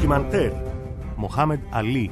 Ντοκιμαντέρ. Μοχάμεντ Αλί.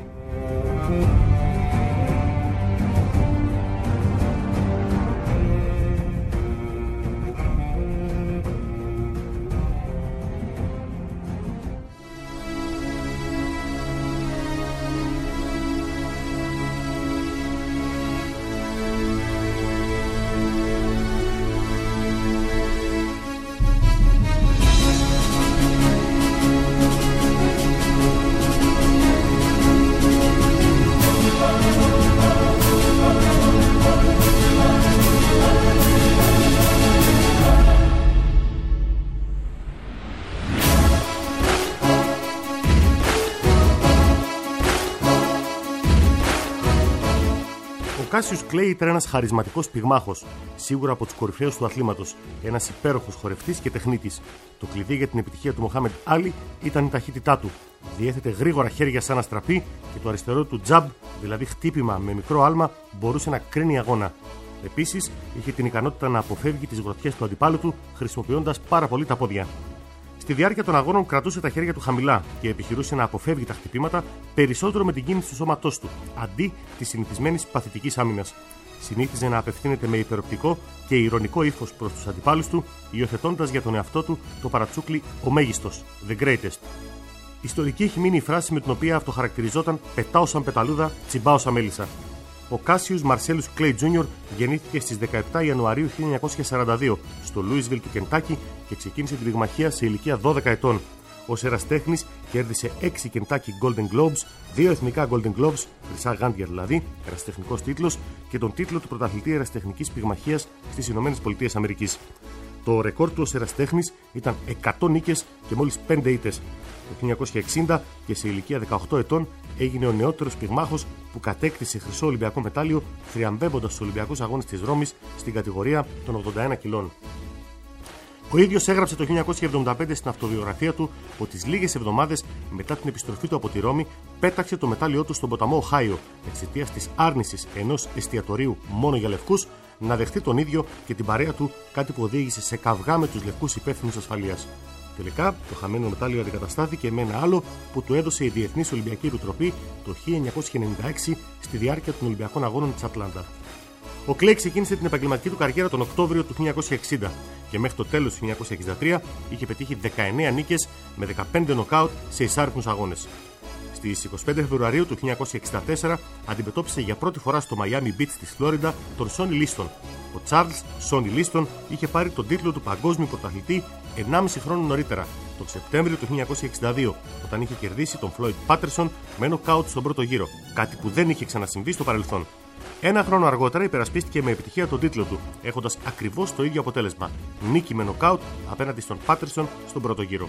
Ο Κάσιους Κλέι ήταν ένας χαρισματικός πυγμάχος, σίγουρα από τους κορυφαίους του αθλήματος, ένας υπέροχος χορευτής και τεχνίτης. Το κλειδί για την επιτυχία του Μοχάμεντ Άλι ήταν η ταχύτητά του. Διέθετε γρήγορα χέρια σαν αστραπή και το αριστερό του τζαμπ, δηλαδή χτύπημα με μικρό άλμα, μπορούσε να κρίνει αγώνα. Επίσης, είχε την ικανότητα να αποφεύγει τις γροθιές του αντιπάλου του, χρησιμοποιώντας πάρα πολύ τα πόδια. Στη διάρκεια των αγώνων κρατούσε τα χέρια του χαμηλά και επιχειρούσε να αποφεύγει τα χτυπήματα περισσότερο με την κίνηση του σώματός του, αντί της συνηθισμένης παθητικής άμυνας. Συνήθιζε να απευθύνεται με υπεροπτικό και ηρωνικό ύφος προς τους αντιπάλους του, υιοθετώντας για τον εαυτό του το παρατσούκλι «Ο μέγιστος», «The greatest». Ιστορική έχει μείνει η φράση με την οποία αυτοχαρακτηριζόταν «Πετάω σαν πεταλούδα, τσιμπάω σαν μέλισσα». Ο Κάσιους Μαρσέλους Κλέι Τζούνιορ γεννήθηκε στις 17 Ιανουαρίου 1942 στο Λούισβιλ του Κεντάκι και ξεκίνησε την πυγμαχία σε ηλικία 12 ετών. Ως ερασιτέχνης κέρδισε 6 Κεντάκι Golden Globes, 2 εθνικά Golden Globes, χρυσά γάντια δηλαδή, ερασιτεχνικός τίτλος, και τον τίτλο του πρωταθλητή ερασιτεχνικής πυγμαχίας στις ΗΠΑ. Το ρεκόρ του ως ερασιτέχνης ήταν 100 νίκες και μόλις 5 ήττες. Το 1960 και σε ηλικία 18 ετών έγινε ο νεότερος πυγμάχος που κατέκτησε χρυσό Ολυμπιακό μετάλλιο, θριαμβεύοντας τους Ολυμπιακούς Αγώνες της Ρώμης στην κατηγορία των 81 κιλών. Ο ίδιος έγραψε το 1975 στην αυτοβιογραφία του ότι τις λίγες εβδομάδες μετά την επιστροφή του από τη Ρώμη πέταξε το μετάλλιό του στον ποταμό Οχάιο εξαιτίας της άρνησης ενός εστιατορίου μόνο για λευκούς να δεχτεί τον ίδιο και την παρέα του, κάτι που οδήγησε σε καυγά με τους λευκούς υπεύθυνους ασφαλείας. Τελικά, το χαμένο μετάλλιο αντικαταστάθηκε με ένα άλλο που του έδωσε η Διεθνής Ολυμπιακή Επιτροπή το 1996 στη διάρκεια των Ολυμπιακών Αγώνων της Ατλάντα. Ο Κλέι ξεκίνησε την επαγγελματική του καριέρα τον Οκτώβριο του 1960 και μέχρι το τέλος του 1963 είχε πετύχει 19 νίκες με 15 νοκάουτ σε εισάρπνους αγώνες. Στις 25 Φεβρουαρίου του 1964 αντιμετώπισε για πρώτη φορά στο Miami Beach της Φλόριντα τον Σόνι Λίστον. Ο Τσάρλς Σόνι Λίστον είχε πάρει τον τίτλο του παγκόσμιου πρωταθλητή 1,5 χρόνο νωρίτερα, τον Σεπτέμβριο του 1962, όταν είχε κερδίσει τον Φλόιντ Πάτερσον με νοκάουτ στον πρώτο γύρο, κάτι που δεν είχε ξανασυμβεί στο παρελθόν. Ένα χρόνο αργότερα υπερασπίστηκε με επιτυχία τον τίτλο του, έχοντας ακριβώς το ίδιο αποτέλεσμα, νίκη με νοκάουτ απέναντι στον Πάτερσον στον πρώτο γύρο.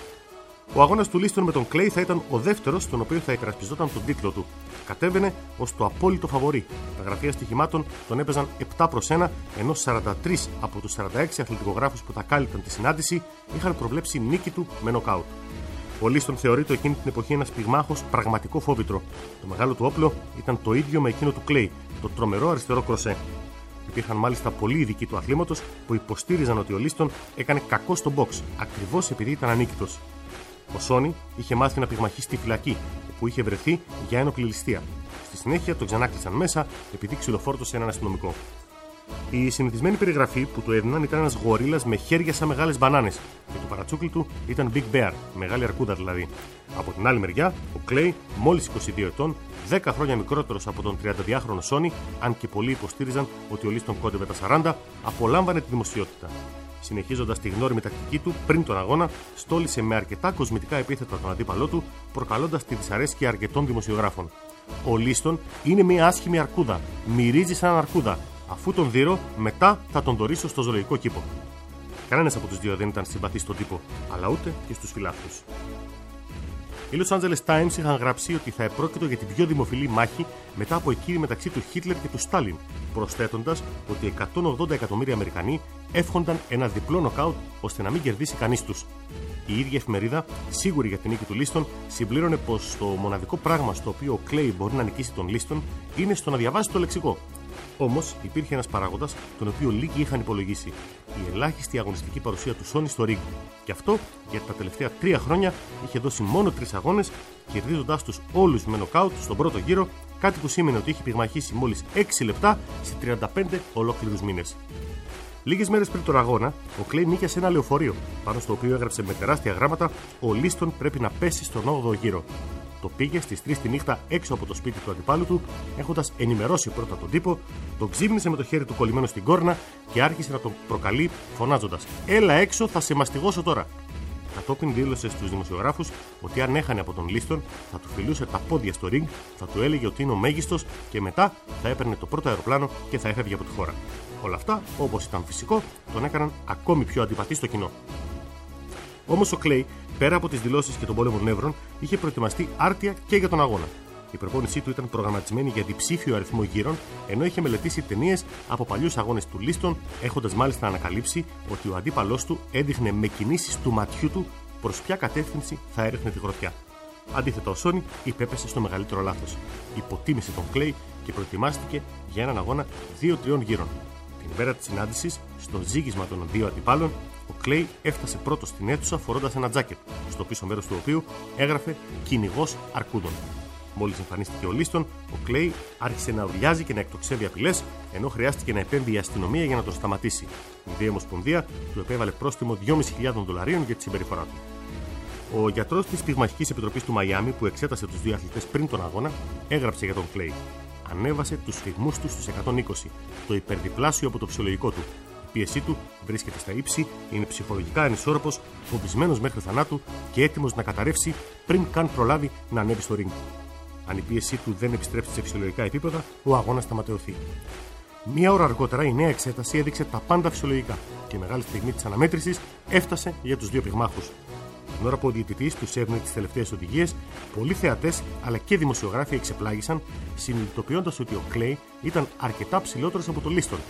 Ο αγώνας του Λίστον με τον Κλέι θα ήταν ο δεύτερος στον οποίο θα υπερασπιζόταν τον τίτλο του. Κατέβαινε ως το απόλυτο φαβορί. Τα γραφεία στοιχημάτων τον έπαιζαν 7-1, ενώ 43 από τους 46 αθλητικογράφους που τα κάλυπταν τη συνάντηση είχαν προβλέψει νίκη του με νοκάουτ. Ο Λίστον θεωρείται εκείνη την εποχή ένας πυγμάχος πραγματικό φόβητρο. Το μεγάλο του όπλο ήταν το ίδιο με εκείνο του Κλέι, το τρομερό αριστερό κροσέ. Υπήρχαν μάλιστα πολλοί ειδικοί του αθλήματος που υποστήριζαν ότι ο Λίστον έκανε κακό στο box, ακριβώς επειδή ήταν ανίκητος. Ο Σόνι είχε μάθει να πυγμαχεί στη φυλακή, όπου είχε βρεθεί για ένοπλη ληστεία. Στη συνέχεια τον ξανάκλεισαν μέσα επειδή ξυλοφόρτωσε έναν αστυνομικό. Η συνηθισμένη περιγραφή που του έδιναν ήταν ένας γορίλας με χέρια σαν μεγάλες μπανάνες και το παρατσούκλι του ήταν Big Bear, μεγάλη αρκούδα δηλαδή. Από την άλλη μεριά, ο Κλέι, μόλις 22 ετών, 10 χρόνια μικρότερος από τον 32χρονο Σόνι, αν και πολλοί υποστήριζαν ότι ο Λίστον κόντευε τα 40, απολάμβανε τη δημοσιότητα. Συνεχίζοντας τη γνώριμη τακτική του πριν τον αγώνα, στόλισε με αρκετά κοσμητικά επίθετα τον αντίπαλό του, προκαλώντας τη δυσαρέσκεια αρκετών δημοσιογράφων. Ο Λίστον είναι μια άσχημη αρκούδα, μυρίζει σαν αρκούδα. Αφού τον δείρω, μετά θα τον δωρήσω στο ζωολογικό κήπο. Κανένας από τους δύο δεν ήταν συμπαθής στον τύπο, αλλά ούτε και στους φιλάθλους. Οι Los Angeles Times είχαν γράψει ότι θα επρόκειτο για την πιο δημοφιλή μάχη μετά από εκείνη μεταξύ του Χίτλερ και του Στάλιν, προσθέτοντας ότι 180 εκατομμύρια Αμερικανοί εύχονταν ένα διπλό νοκάουτ ώστε να μην κερδίσει κανείς τους. Η ίδια εφημερίδα, σίγουρη για την νίκη του Λίστον, συμπλήρωνε πως το μοναδικό πράγμα στο οποίο ο Κλέι μπορεί να νικήσει τον Λίστον είναι στο να διαβάσει το λεξικό. Όμως υπήρχε ένας παράγοντας τον οποίο λίγοι είχαν υπολογίσει. η ελάχιστη αγωνιστική παρουσία του Sony στο ring. Και αυτό γιατί τα τελευταία 3 χρόνια είχε δώσει μόνο 3 αγώνες, κερδίζοντάς τους όλους με νοκάουτ στον πρώτο γύρο, κάτι που σήμαινε ότι είχε πυγμαχίσει μόλις 6 λεπτά σε 35 ολόκληρους μήνες. Λίγες μέρες πριν τον αγώνα, ο Clay νίκιασε ένα λεωφορείο, πάνω στο οποίο έγραψε με τεράστια γράμματα: «Ο Λίστον πρέπει να πέσει στον 8ο γύρο». Το πήγε στις 3 τη νύχτα έξω από το σπίτι του αντιπάλου του, έχοντας ενημερώσει πρώτα τον τύπο, τον ξύπνησε με το χέρι του κολλημένο στην κόρνα και άρχισε να τον προκαλεί φωνάζοντας: «Έλα έξω, θα σε μαστιγώσω τώρα». Κατόπιν δήλωσε στους δημοσιογράφους ότι αν έχανε από τον Λίστον θα του φιλούσε τα πόδια στο ring, θα του έλεγε ότι είναι ο μέγιστος και μετά θα έπαιρνε το πρώτο αεροπλάνο και θα έφευγε από τη χώρα. Όλα αυτά, όπως ήταν φυσικό, τον έκαναν ακόμη πιο αντιπαθή στο κοινό. Όμως ο Clay, πέρα από τις δηλώσεις και τον πόλεμο νεύρων, είχε προετοιμαστεί άρτια και για τον αγώνα. Η προπόνησή του ήταν προγραμματισμένη για διψήφιο αριθμό γύρων, ενώ είχε μελετήσει ταινίες από παλιούς αγώνες του Λίστον, έχοντας μάλιστα ανακαλύψει ότι ο αντίπαλός του έδειχνε με κινήσεις του ματιού του προς ποια κατεύθυνση θα έριχνε τη γροθιά. Αντίθετα, ο Sony υπέπεσε στο μεγαλύτερο λάθος. Υποτίμησε τον Clay και προετοιμάστηκε για έναν αγώνα 2-3 γύρων. Την ημέρα της συνάντησης, στο ζύγισμα των 2 αντιπάλων, ο Clay έφτασε πρώτος στην αίθουσα φορώντας ένα τζάκετ, στο πίσω μέρος του οποίου έγραφε «Κυνηγός Αρκούδων». Μόλις εμφανίστηκε ο Λίστον, ο Clay άρχισε να ουρλιάζει και να εκτοξεύει απειλές, ενώ χρειάστηκε να επέμβει η αστυνομία για να τον σταματήσει. Η Ιδέα Ομοσπονδία του επέβαλε πρόστιμο $2.500 για τη συμπεριφορά του. Ο γιατρός της Πυγμαχικής Επιτροπής του Μαϊάμι, που εξέτασε τους 2 αθλητές πριν τον αγώνα, έγραψε για τον Clay: «Ανέβασε τους σφυγμούς του στους 120, το υπερδιπλάσιο από το φυσιολογικό του. Η πίεσή του βρίσκεται στα ύψη, είναι ψυχολογικά ανισόρροπος, φοβισμένος μέχρι θανάτου και έτοιμος να καταρρεύσει πριν καν προλάβει να ανέβει στο ring. Αν η πίεσή του δεν επιστρέψει σε φυσιολογικά επίπεδα, ο αγώνας θα ματαιωθεί». Μία ώρα αργότερα η νέα εξέταση έδειξε τα πάντα φυσιολογικά και η μεγάλη στιγμή της αναμέτρησης έφτασε για τους 2 πυγμάχους. Την ώρα που ο διαιτητής τους έδινε τις τελευταίες οδηγίες, πολλοί θεατές αλλά και δημοσιογράφοι εξεπλάγησαν, συνειδητοποιώντας ότι ο Clay ήταν αρκετά ψηλότερος από τον Λίστον,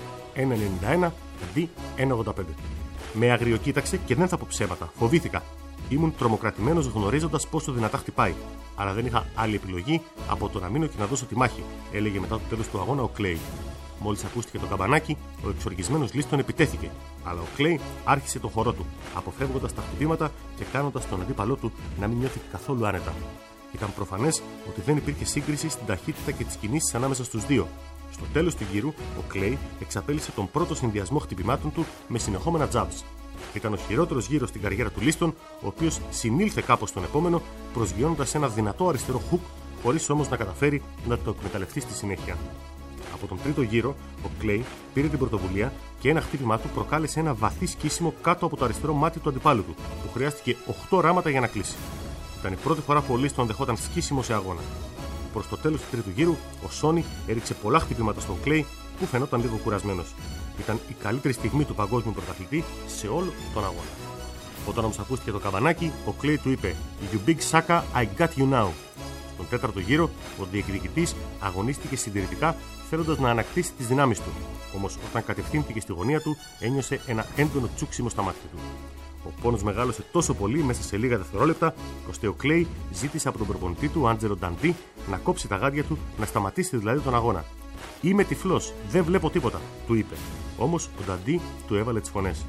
1,91 αντί 1,85. Με αγριοκοίταξε και δεν θα πω ψέματα, φοβήθηκα. Ήμουν τρομοκρατημένος γνωρίζοντας πόσο δυνατά χτυπάει, αλλά δεν είχα άλλη επιλογή από το να μείνω και να δώσω τη μάχη, έλεγε μετά το τέλος του αγώνα ο Clay. Μόλις ακούστηκε το καμπανάκι, ο εξοργισμένος Λίστον επιτέθηκε, αλλά ο Clay άρχισε τον χορό του, αποφεύγοντας τα χτυπήματα και κάνοντας τον αντίπαλό του να μην νιώθει καθόλου άνετα. Ήταν προφανές ότι δεν υπήρχε σύγκριση στην ταχύτητα και τις κινήσεις ανάμεσα στους 2. Στο τέλος του γύρου, ο Clay εξαπέλυσε τον πρώτο συνδυασμό χτυπημάτων του με συνεχόμενα jabs. Ήταν ο χειρότερος γύρος στην καριέρα του Λίστον, ο οποίος συνήλθε κάπως στον επόμενο, προσγειώνοντας ένα δυνατό αριστερό hook, χωρίς όμως να καταφέρει να το εκμεταλλευτεί στη συνέχεια. Από τον τρίτο γύρο, ο Clay πήρε την πρωτοβουλία και ένα χτύπημά του προκάλεσε ένα βαθύ σκίσιμο κάτω από το αριστερό μάτι του αντιπάλου του, που χρειάστηκε 8 ράματα για να κλείσει. Ήταν η πρώτη φορά που ο Λίστον δεχόταν σκίσιμο σε αγώνα. Προς το τέλος του τρίτου γύρου, ο Sony έριξε πολλά χτυπήματα στον Clay, που φαινόταν λίγο κουρασμένος. Ήταν η καλύτερη στιγμή του παγκόσμιου πρωταθλητή σε όλο τον αγώνα. Όταν όμως ακούστηκε το καμπανάκι, ο Clay του είπε «You big sucker, I got you now». Στον τέταρτο γύρο, ο διεκδικητής αγωνίστηκε συντηρητικά, θέλοντας να ανακτήσει τις δυνάμεις του. Όμως, όταν κατευθύνθηκε στη γωνία του, ένιωσε ένα έντονο τσούξιμο στα μάτια του. Ο πόνος μεγάλωσε τόσο πολύ μέσα σε λίγα δευτερόλεπτα, ώστε ο Clay ζήτησε από τον προπονητή του, Άντζελο Νταντί, να κόψει τα γάντια του, να σταματήσει δηλαδή τον αγώνα. «Είμαι τυφλός, δεν βλέπω τίποτα», του είπε. Όμως ο Νταντί του έβαλε τις φωνές.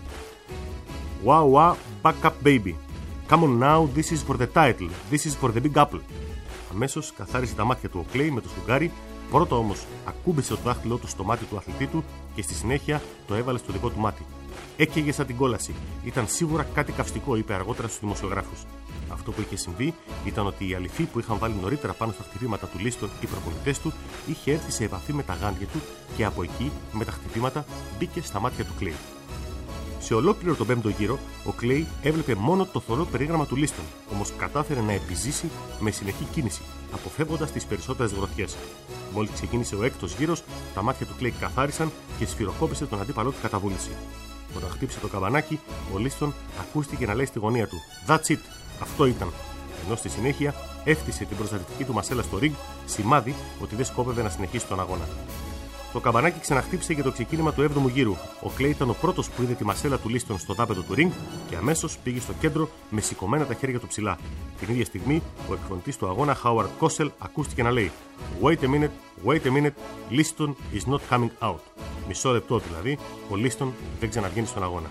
«Wow, wow, back up baby. Come on now, this is for the title, this is for the big apple». Αμέσως καθάρισε τα μάτια του ο Clay με το σφουγγάρι, πρώτα όμως ακούμπησε το δάχτυλό του στο μάτι του αθλητή του και στη συνέχεια το έβαλε στο δικό του μάτι. «Έκαιγε σαν την κόλαση. Ήταν σίγουρα κάτι καυστικό», είπε αργότερα στους δημοσιογράφους. Αυτό που είχε συμβεί ήταν ότι η αληφή που είχαν βάλει νωρίτερα πάνω στα χτυπήματα του Λίστον οι προπονητές του είχε έρθει σε επαφή με τα γάντια του και από εκεί, με τα χτυπήματα, μπήκε στα μάτια του Clay. Σε ολόκληρο τον 5ο γύρο, ο Clay έβλεπε μόνο το θολό περίγραμμα του Λίστον, όμως κατάφερε να επιζήσει με συνεχή κίνηση, αποφεύγοντας τις περισσότερες γροθιές. Μόλις ξεκίνησε ο 6ος γύρος, τα μάτια του Clay καθάρισαν και σφυροκόπησε τον αντίπαλό του κατά βούληση. Όταν χτύπησε το καμπανάκι, ο Λίστον ακούστηκε να λέει στη γωνία του «That's it», αυτό ήταν. Ενώ στη συνέχεια έφτιασε την προστατευτική του μασέλα στο ring, σημάδι ότι δεν σκόπευε να συνεχίσει τον αγώνα. Το καμπανάκι ξαναχτύπησε για το ξεκίνημα του 7ου γύρου. Ο Clay ήταν ο πρώτος που είδε τη μασέλα του Λίστον στο δάπεδο του ring και αμέσως πήγε στο κέντρο με σηκωμένα τα χέρια του ψηλά. Την ίδια στιγμή, ο εκφωνητής του αγώνα, Howard Cosell, ακούστηκε να λέει «Wait a minute, Liston is not coming out». Μισό λεπτό δηλαδή, ο Λίστον δεν ξαναβγαίνει στον αγώνα.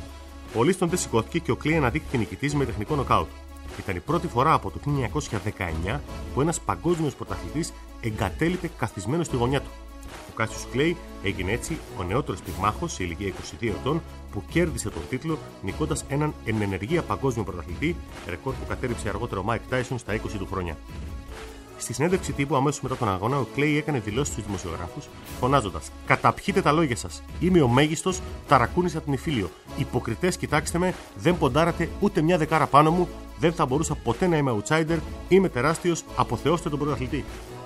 Ο Λίστον δεν σηκώθηκε και ο Κλέι αναδείχθηκε νικητής με τεχνικό νοκάουτ. Ήταν η πρώτη φορά από το 1919 που ένας παγκόσμιος πρωταθλητής εγκατέλειπε καθισμένο στη γωνιά του. Ο Κάσιους Κλέι έγινε έτσι ο νεότερος πυγμάχος σε ηλικία 22 ετών που κέρδισε τον τίτλο νικώντας έναν εν ενεργεία παγκόσμιο πρωταθλητή, ρεκόρ που κατέριψε αργότερα ο Μάικ Τάισον στα 20 του χρόνια. Στη συνέντευξη τύπου αμέσως μετά τον αγώνα, ο Κλέι έκανε δηλώσεις στους δημοσιογράφους, φωνάζοντας: «Καταπιείτε τα λόγια σας. Είμαι ο μέγιστος, ταρακούνης από την Ιφίλιο. Υποκριτές, κοιτάξτε με, δεν ποντάρατε ούτε μια δεκάρα πάνω μου, δεν θα μπορούσα ποτέ να είμαι outsider, είμαι τεράστιος, αποθεώστε τον πρωταθλητή».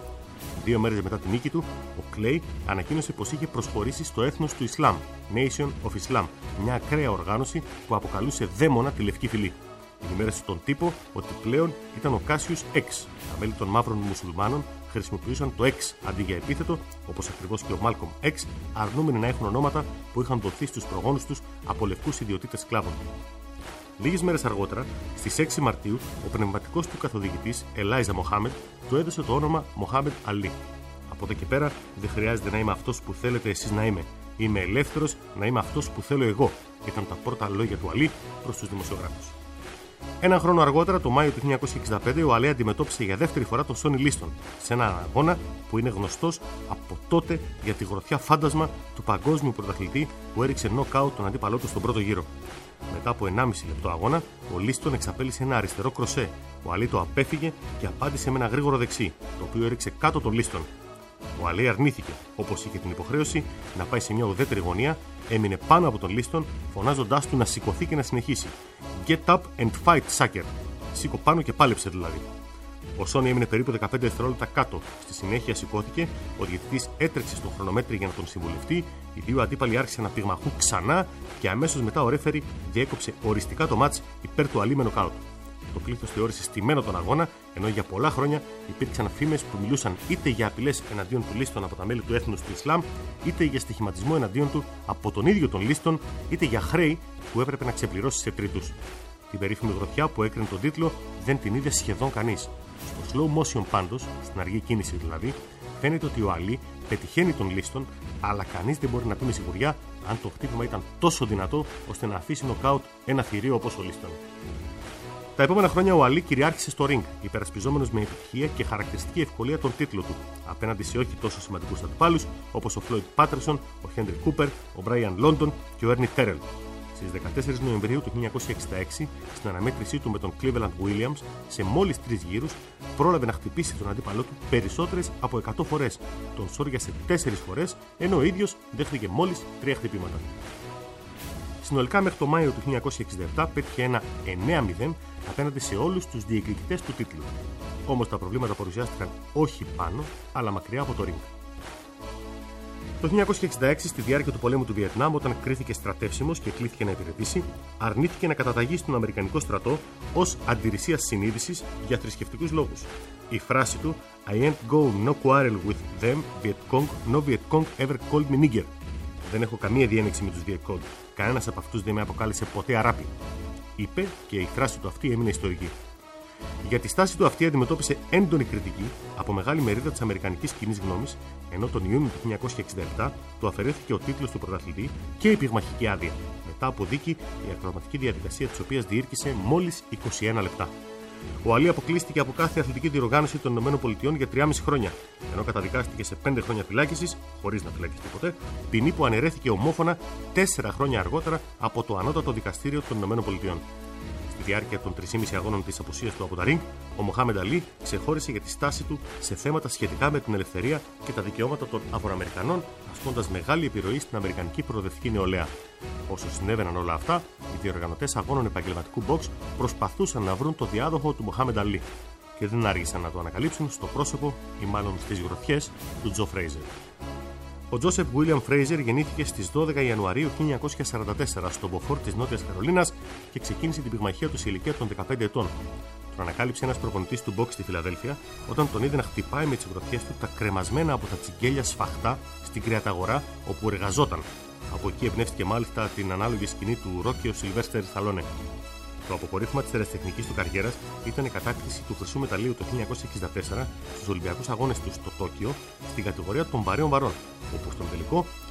2 μέρες μετά την νίκη του, ο Κλέι ανακοίνωσε πως είχε προσχωρήσει στο έθνος του Ισλάμ, Nation of Islam, μια ακραία οργάνωση που αποκαλούσε δαίμονα τη Λευκή Φυλή. Ενημέρωσε στον τύπο ότι πλέον ήταν ο Κάσιους X. Τα μέλη των μαύρων μουσουλμάνων χρησιμοποιούσαν το X αντί για επίθετο, όπως ακριβώς και ο Μάλκομ X, αρνούμενοι να έχουν ονόματα που είχαν δοθεί στους προγόνους τους από λευκούς ιδιωτήτες σκλάβων. Λίγες μέρες αργότερα, στις 6 Μαρτίου, ο πνευματικός του καθοδηγητής Ελάιζα Μοχάμεντ του έδωσε το όνομα Μοχάμεντ Αλί. Από εδώ και πέρα δεν χρειάζεται να είμαι αυτός που θέλετε εσείς να είμαι. Είμαι ελεύθερος να είμαι αυτός που θέλω εγώ, ήταν τα πρώτα λόγια του Αλί προς τους δημοσιογράφους. Έναν χρόνο αργότερα, το Μάιο του 1965, ο Αλί αντιμετώπισε για δεύτερη φορά τον Σόνι Λίστον σε έναν αγώνα που είναι γνωστός από τότε για τη γροθιά φάντασμα του παγκόσμιου πρωταθλητή που έριξε νοκάουτ τον αντίπαλό του στον πρώτο γύρο. Μετά από 1,5 λεπτό αγώνα, ο Λίστον εξαπέλυσε ένα αριστερό κροσέ. Ο Αλί το απέφυγε και απάντησε με ένα γρήγορο δεξί, το οποίο έριξε κάτω τον Λίστον. Ο Αλί αρνήθηκε, όπως είχε την υποχρέωση, να πάει σε μια ουδέτερη γωνία, έμεινε πάνω από τον Λίστον, φωνάζοντάς του να σηκωθεί και να συνεχίσει. Get up and fight, sucker. Σήκω πάνω και πάλεψε δηλαδή. Ο Σόνι έμεινε περίπου 15 δευτερόλεπτα κάτω. Στη συνέχεια σηκώθηκε, ο διαιτητής έτρεξε στον χρονομέτρη για να τον συμβουλευτεί, οι δύο αντίπαλοι άρχισαν να πυγμαχούν ξανά και αμέσως μετά ο ρέφερι διέκοψε οριστικά το μάτς υπέρ του Αλί με νοκάουτ. Το πλήθος θεώρησε στημένο τον αγώνα, ενώ για πολλά χρόνια υπήρξαν φήμες που μιλούσαν είτε για απειλές εναντίον του Λίστον από τα μέλη του έθνους του Ισλάμ, είτε για στοιχηματισμό εναντίον του από τον ίδιο τον Λίστον, είτε για χρέη που έπρεπε να ξεπληρώσει σε τρίτους. Την περίφημη γροθιά που έκρινε τον τίτλο δεν την είδε σχεδόν κανείς. Στο slow motion πάντως, στην αργή κίνηση δηλαδή, φαίνεται ότι ο Αλί πετυχαίνει τον Λίστον, αλλά κανείς δεν μπορεί να πει με σιγουριά αν το χτύπημα ήταν τόσο δυνατό ώστε να αφήσει νοκάουτ ένα θηρίο όπως ο Λίστον. Τα επόμενα χρόνια ο Αλί κυριάρχησε στο ring, υπερασπιζόμενος με επιτυχία και χαρακτηριστική ευκολία τον τίτλο του, απέναντι σε όχι τόσο σημαντικούς αντιπάλους όπως ο Φλόιντ Πάτρεσον, ο Χέντρι Κούπερ, ο Μπράιαν Λόντον και ο Έρνι Τέρελ. Στις 14 Νοεμβρίου του 1966, στην αναμέτρησή του με τον Cleveland Williams, σε μόλις 3 γύρους, πρόλαβε να χτυπήσει τον αντίπαλό του περισσότερες από 100 φορές. Τον σόριασε 4 φορές, ενώ ο ίδιος δέχτηκε μόλις 3 χτυπήματα. Συνολικά μέχρι το Μάιο του 1967 πέτυχε ένα 9-0 απέναντι σε όλους τους διεκδικητές του τίτλου. Όμως τα προβλήματα παρουσιάστηκαν όχι πάνω, αλλά μακριά από το ring. Το 1966, στη διάρκεια του πολέμου του Βιετνάμ, όταν κρίθηκε στρατεύσιμος και κλήθηκε να υπηρετήσει, αρνήθηκε να καταταγεί στον Αμερικανικό στρατό ως αντιρρησίας συνείδησης για θρησκευτικούς λόγους. Η φράση του «I ain't go no quarrel with them, Viet Cong, no Viet Cong ever called me nigger». Δεν έχω καμία διένεξη με τους Viet Cong. Κανένας από αυτούς δεν με αποκάλεσε ποτέ αράπη, είπε, και η φράση του αυτή έμεινε ιστορική. Για τη στάση του αυτή αντιμετώπισε έντονη κριτική από μεγάλη μερίδα της αμερικανικής κοινής γνώμης, ενώ τον Ιούνιο του 1967 του αφαιρέθηκε ο τίτλος του πρωταθλητή και η πυγμαχική άδεια, μετά από δίκη, η ακροματική διαδικασία της οποίας διήρκησε μόλις 21 λεπτά. Ο Αλί αποκλείστηκε από κάθε αθλητική διοργάνωση των ΗΠΑ για 3,5 χρόνια, ενώ καταδικάστηκε σε 5 χρόνια φυλάκισης, χωρίς να φυλακιστεί ποτέ, ποινή που αναιρέθηκε ομόφωνα 4 χρόνια αργότερα από το Ανώτατο Δικαστήριο των ΗΠΑ. Στη διάρκεια των 3,5 αγώνων της απουσίας του από τα ring, ο Μοχάμεντ Αλί ξεχώρισε για τη στάση του σε θέματα σχετικά με την ελευθερία και τα δικαιώματα των Αφροαμερικανών, ασκώντας μεγάλη επιρροή στην αμερικανική προοδευτική νεολαία. Όσο συνέβαιναν όλα αυτά, οι διοργανωτές αγώνων επαγγελματικού box προσπαθούσαν να βρουν το διάδοχο του Μοχάμεντ Αλί και δεν άργησαν να το ανακαλύψουν στο πρόσωπο ή μάλλον στις γροθιές του Τζο Φρέιζερ. Ο Τζόσεφ Βίλιαμ Φρέιζερ γεννήθηκε στις 12 Ιανουαρίου 1944 στο Μποφόρ της Νότιας Καρολίνας και ξεκίνησε την πυγμαχία του σε ηλικία των 15 ετών. Τον ανακάλυψε ένας προπονητής του box στη Φιλαδέλφια όταν τον είδε να χτυπάει με τις γροθιές του τα κρεμασμένα από τα τσιγκέλια σφαχτά στην κρεαταγορά όπου εργαζόταν. Από εκεί εμπνεύστηκε μάλιστα την ανάλογη σκηνή του Ρόκι ο Σιλβέστερ Σταλόνε. Το αποκορύφωμα της ερασιτεχνικής του καριέρας ήταν η κατάκτηση του χρυσού μεταλλείου το 1964 στους Ολυμπιακούς Αγώνες του στο Τόκιο στην κατηγορία των βαρέων βαρών, όπου στον τελικό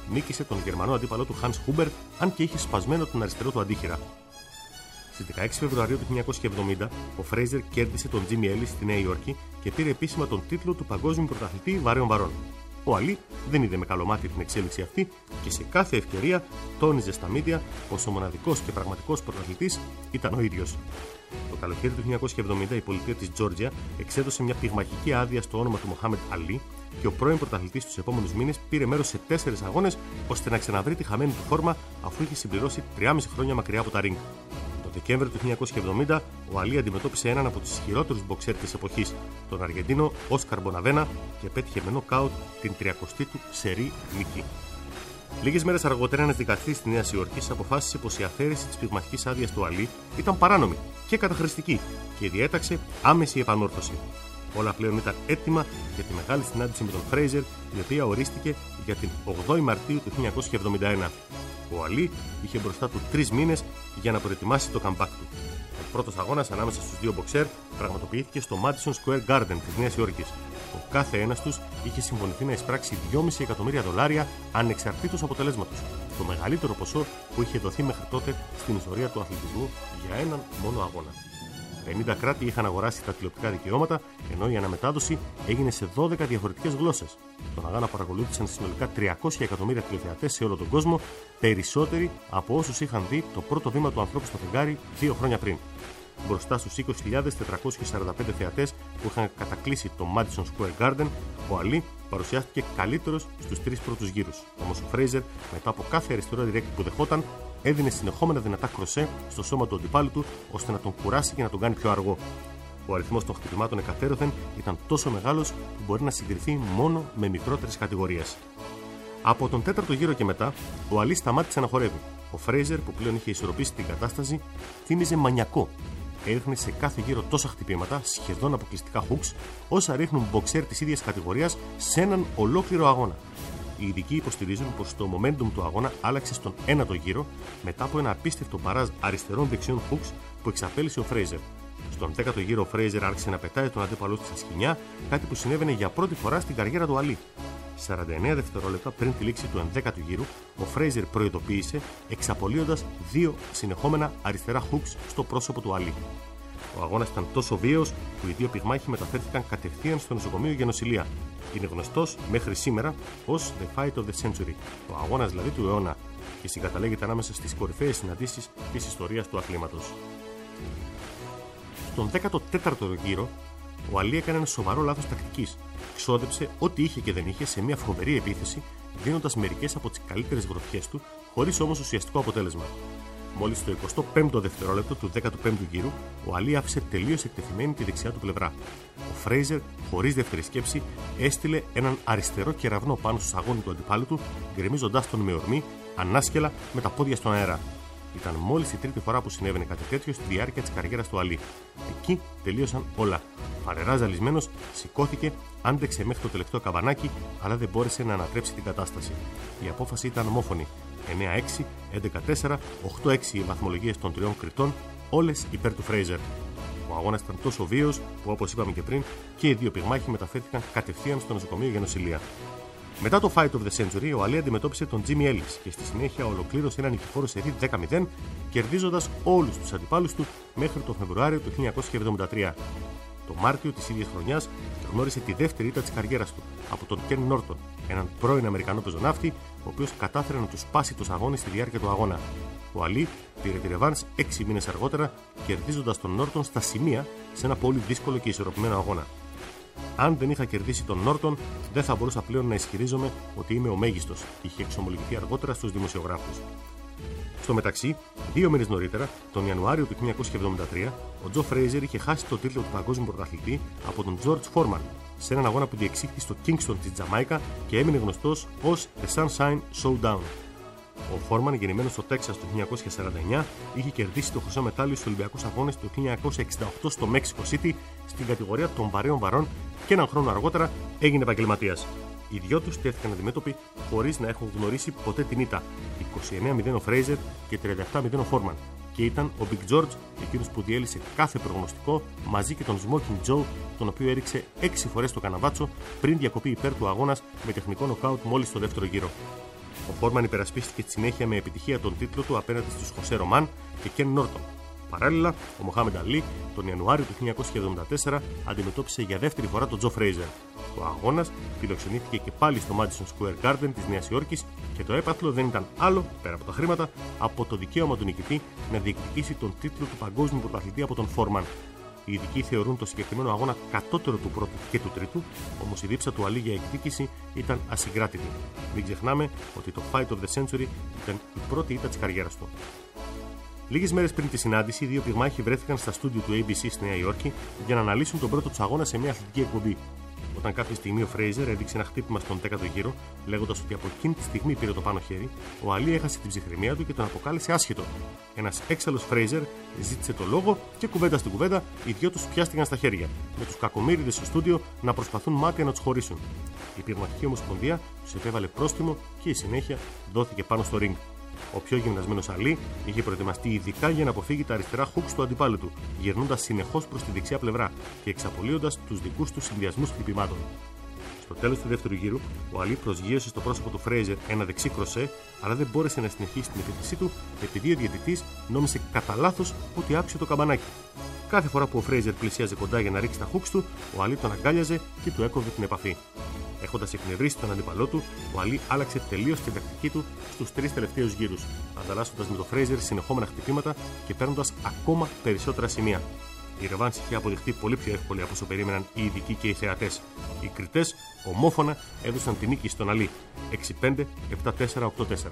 νίκησε τον Γερμανό αντίπαλο του Hans Huber, αν και είχε σπασμένο τον αριστερό του αντίχειρα. Στις 16 Φεβρουαρίου του 1970, ο Φρέιζερ κέρδισε τον Τζίμι Έλλις στη Νέα Υόρκη και πήρε επίσημα τον τίτλο του παγκόσμιου πρωταθλητή βαρέων βαρών. Ο Αλί δεν είδε με καλό μάτι την εξέλιξη αυτή και σε κάθε ευκαιρία τόνιζε στα μίντια πως ο μοναδικός και πραγματικός πρωταθλητής ήταν ο ίδιος. Το καλοκαίρι του 1970 η πολιτεία της Τζόρτζια εξέδωσε μια πυγμαχική άδεια στο όνομα του Μοχάμεντ Αλί και ο πρώην πρωταθλητής τους επόμενους μήνες πήρε μέρος σε 4 αγώνες ώστε να ξαναβρει τη χαμένη του φόρμα αφού είχε συμπληρώσει 3,5 χρόνια μακριά από τα ριγκ. Το Δεκέμβριο του 1970 ο Αλί αντιμετώπισε έναν από τους ισχυρότερους μποξέρ της εποχής, τον Αργεντίνο Όσκαρ Μποναβένα, και πέτυχε με νοκάουτ την 30η του σερί νίκη. Λίγες μέρες αργότερα, ένας δικαστής της Νέας Υόρκης αποφάσισε πως η αφαίρεση της πυγμαχικής άδειας του Αλί ήταν παράνομη και καταχρηστική και διέταξε άμεση επανόρθωση. Όλα πλέον ήταν έτοιμα για τη μεγάλη συνάντηση με τον Φρέιζερ, η οποία ορίστηκε για την 8η Μαρτίου του 1971. Ο Αλί είχε μπροστά του 3 μήνες για να προετοιμάσει το comeback του. Ο πρώτος αγώνας ανάμεσα στους δύο μποξέρ πραγματοποιήθηκε στο Madison Square Garden της Νέας Υόρκης. Ο κάθε ένας τους είχε συμφωνηθεί να εισπράξει $2,5 εκατομμύρια ανεξαρτήτως αποτελέσματος, το μεγαλύτερο ποσό που είχε δοθεί μέχρι τότε στην ιστορία του αθλητισμού για έναν μόνο αγώνα. 50 κράτη είχαν αγοράσει τα τηλεοπτικά δικαιώματα, ενώ η αναμετάδοση έγινε σε 12 διαφορετικές γλώσσες. Τον αγώνα παρακολούθησαν συνολικά 300 εκατομμύρια τηλεθεατές σε όλο τον κόσμο, περισσότεροι από όσους είχαν δει το πρώτο βήμα του ανθρώπου στο φεγγάρι 2 χρόνια πριν. Μπροστά στους 20.445 θεατές που είχαν κατακλείσει το Madison Square Garden, ο Αλί παρουσιάστηκε καλύτερος στους 3 πρώτους γύρους. Όμως ο Φρέιζερ, μετά από κάθε αριστερό direct που δεχόταν, έδινε συνεχόμενα δυνατά κροσέ στο σώμα του αντιπάλου του ώστε να τον κουράσει και να τον κάνει πιο αργό. Ο αριθμός των χτυπημάτων εκατέρωθεν ήταν τόσο μεγάλος που μπορεί να συγκριθεί μόνο με μικρότερες κατηγορίες. Από τον 4ο γύρο και μετά, ο Αλί σταμάτησε να χορεύει. Ο Φρέιζερ, που πλέον είχε ισορροπήσει την κατάσταση, θύμιζε μανιακό. Έριχνε σε κάθε γύρο τόσα χτυπήματα, σχεδόν αποκλειστικά hooks, όσα ρίχνουν μποξέρ της ίδιας κατηγορίας σε έναν ολόκληρο αγώνα. Οι ειδικοί υποστηρίζουν πως το momentum του αγώνα άλλαξε στον 1ο γύρο μετά από ένα απίστευτο μπαράζ αριστερών-δεξιών hooks που εξαπέλυσε ο Φρέιζερ. Στον 10ο γύρο ο Φρέιζερ άρχισε να πετάει τον αντίπαλό του στα σκοινιά, κάτι που συνέβαινε για πρώτη φορά στην καριέρα του Αλί. 49 δευτερόλεπτα πριν τη λήξη του 11ου γύρου, ο Φρέιζερ προειδοποίησε, εξαπολύοντας 2 συνεχόμενα αριστερά hooks στο πρόσωπο του Αλί. Ο αγώνας ήταν τόσο βίαιος που οι δύο πυγμάχοι μεταφέρθηκαν κατευθείαν στο νοσοκομείο για νοσηλεία. Είναι γνωστός μέχρι σήμερα ως The Fight of the Century, ο αγώνας δηλαδή του αιώνα, και συγκαταλέγεται ανάμεσα στις κορυφαίες συναντήσεις της ιστορίας του αθλήματος. Στον 14ο γύρο, ο Αλί έκανε ένα σοβαρό λάθος τακτικής. Ξόδεψε ό,τι είχε και δεν είχε σε μια φοβερή επίθεση, δίνοντας μερικές από τις καλύτερες γροθιές του, χωρίς όμως ουσιαστικό αποτέλεσμα. Μόλις στο 25ο δευτερόλεπτο του 15ου γύρου, ο Αλί άφησε τελείως εκτεθειμένη τη δεξιά του πλευρά. Ο Φρέιζερ, χωρίς δεύτερη σκέψη, έστειλε έναν αριστερό κεραυνό πάνω στο σαγόνι του αντιπάλου του, γκρεμίζοντάς τον με ορμή, ανάσκελα, με τα πόδια στον αέρα. Ήταν μόλις η τρίτη φορά που συνέβαινε κάτι τέτοιο στη διάρκεια της καριέρας του Αλί. Εκεί τελείωσαν όλα. Φανερά ζαλισμένος, σηκώθηκε, άντεξε μέχρι το τελευταίο καβανάκι, αλλά δεν μπόρεσε να ανατρέψει την κατάσταση. Η απόφαση ήταν ομόφωνη. 9-6, 11-4, 8-6 οι βαθμολογίες των 3 κριτών, όλες υπέρ του Φρέιζερ. Ο αγώνας ήταν τόσο βίαιος που, όπως είπαμε και πριν, και οι δύο πυγμάχοι μεταφέρθηκαν κατευθείαν στο νοσοκομείο για νοσηλεία. Μετά το Fight of the Century, ο Αλί αντιμετώπισε τον Τζίμι Έλλις και στη συνέχεια ολοκλήρωσε ένα νικηφόρο σερί 10-0, κερδίζοντας όλους τους αντιπάλους του μέχρι τον Φεβρουάριο του 1973. Το Μάρτιο της ίδιας χρονιάς γνώρισε τη δεύτερη ήττα της καριέρας του από τον Κεν Νόρτον, έναν πρώην Αμερικανό πεζοναύτη, ο οποίος κατάφερε να του σπάσει το σαγόνι στη διάρκεια του αγώνα. Ο Αλί πήρε τη ρεβάνς 6 μήνες αργότερα, κερδίζοντας τον Νόρτον στα σημεία σε ένα πολύ δύσκολο και ισορροπημένο αγώνα. Αν δεν είχα κερδίσει τον Νόρτον, δεν θα μπορούσα πλέον να ισχυρίζομαι ότι είμαι ο μέγιστος, είχε εξομολογηθεί αργότερα στους δημοσιογράφους. Στο μεταξύ, 2 μήνες νωρίτερα, τον Ιανουάριο του 1973, ο Τζο Φρέιζερ είχε χάσει το τίτλο του παγκόσμιου πρωταθλητή από τον Τζορτζ Φόρμαν σε έναν αγώνα που διεξήχθη στο Kingston της Τζαμάικα και έμεινε γνωστός ως The Sunshine Showdown. Ο Φόρμαν, γεννημένος στο Τέξας το 1949, είχε κερδίσει το χρυσό μετάλλιο στους Ολυμπιακούς Αγώνες το 1968 στο Mexico City στην κατηγορία των βαρέων βαρών και έναν χρόνο αργότερα έγινε επαγγελματίας. Οι δυο τους τέθηκαν αντιμέτωποι χωρίς να έχουν γνωρίσει ποτέ την ήττα. 29-0 ο Φρέιζερ και 37-0 ο Φόρμαν. Και ήταν ο Big George εκείνος που διέλυσε κάθε προγνωστικό μαζί και τον Smoking Joe, τον οποίο έριξε 6 φορές το καναβάτσο πριν διακοπεί υπέρ του αγώνας με τεχνικό νοκάουτ μόλις στο δεύτερο γύρο. Ο Φόρμαν υπερασπίστηκε στη συνέχεια με επιτυχία τον τίτλο του απέναντι στους Χωσέ Ρομάν και Κεν Νόρτον. Παράλληλα, ο Μοχάμεντ Αλί τον Ιανουάριο του 1974 αντιμετώπισε για δεύτερη φορά τον Τζο Φρέιζερ. Ο αγώνας φιλοξενήθηκε και πάλι στο Madison Square Garden της Νέας Υόρκης και το έπαθλο δεν ήταν άλλο, πέρα από τα χρήματα, από το δικαίωμα του νικητή να διεκδικήσει τον τίτλο του παγκόσμιου πρωταθλητή από τον Φόρμαν. Οι ειδικοί θεωρούν το συγκεκριμένο αγώνα κατώτερο του πρώτου και του τρίτου, όμως η δίψα του Αλί για εκδίκηση ήταν ασυγκράτητη. Μην ξεχνάμε ότι το Fight of the Century ήταν η πρώτη ήττα της καριέρας του. Λίγες μέρες πριν τη συνάντηση, οι δύο πυγμάχοι βρέθηκαν στα στούντιο του ABC στη Νέα Υόρκη για να αναλύσουν τον πρώτο του αγώνα σε μια αθλητική εκπομπή. Όταν κάποια στιγμή ο Φρέιζερ έδειξε ένα χτύπημα στον 10ο γύρο, λέγοντας ότι από εκείνη τη στιγμή πήρε το πάνω χέρι, ο Αλί έχασε την ψυχραιμία του και τον αποκάλεσε άσχετο. Ένας έξαλλος Φρέιζερ ζήτησε το λόγο και κουβέντα στην κουβέντα οι δυο τους πιάστηκαν στα χέρια, με τους κακομοίριδες στο στούντιο να προσπαθούν μάτια να τους χωρίσουν. Η πυγμαχική ομοσπονδία τους επέβαλε πρόστιμο και η συνέχεια δόθηκε πάνω στο ring. Ο πιο γυμνασμένος Αλί είχε προετοιμαστεί ειδικά για να αποφύγει τα αριστερά hooks του αντιπάλου του, γυρνώντας συνεχώς προς τη δεξιά πλευρά και εξαπολύοντας τους δικούς του συνδυασμούς χτυπημάτων. Στο τέλος του δεύτερου γύρου, ο Αλί προσγείωσε στο πρόσωπο του Φρέιζερ ένα δεξί κροσέ, αλλά δεν μπόρεσε να συνεχίσει την επίθεσή του επειδή ο διαιτητής νόμισε κατά λάθος ότι άκουσε το καμπανάκι. Κάθε φορά που ο Φρέιζερ πλησίαζε κοντά για να ρίξει τα hooks του, ο Αλί τον αγκάλιαζε και του έκοβε την επαφή. Έχοντας εκνευρίσει τον αντίπαλό του, ο Αλί άλλαξε τελείως την τακτική του στους 3 τελευταίους γύρους, ανταλλάσσοντας με τον Φρέιζερ συνεχόμενα χτυπήματα και παίρνοντας ακόμα περισσότερα σημεία. Η ρεβάνση είχε αποδειχθεί πολύ πιο εύκολη από όσο περίμεναν οι ειδικοί και οι θεατές. Οι κριτές ομόφωνα έδωσαν τη νίκη στον Αλί 6-5, 7-4, 8-4.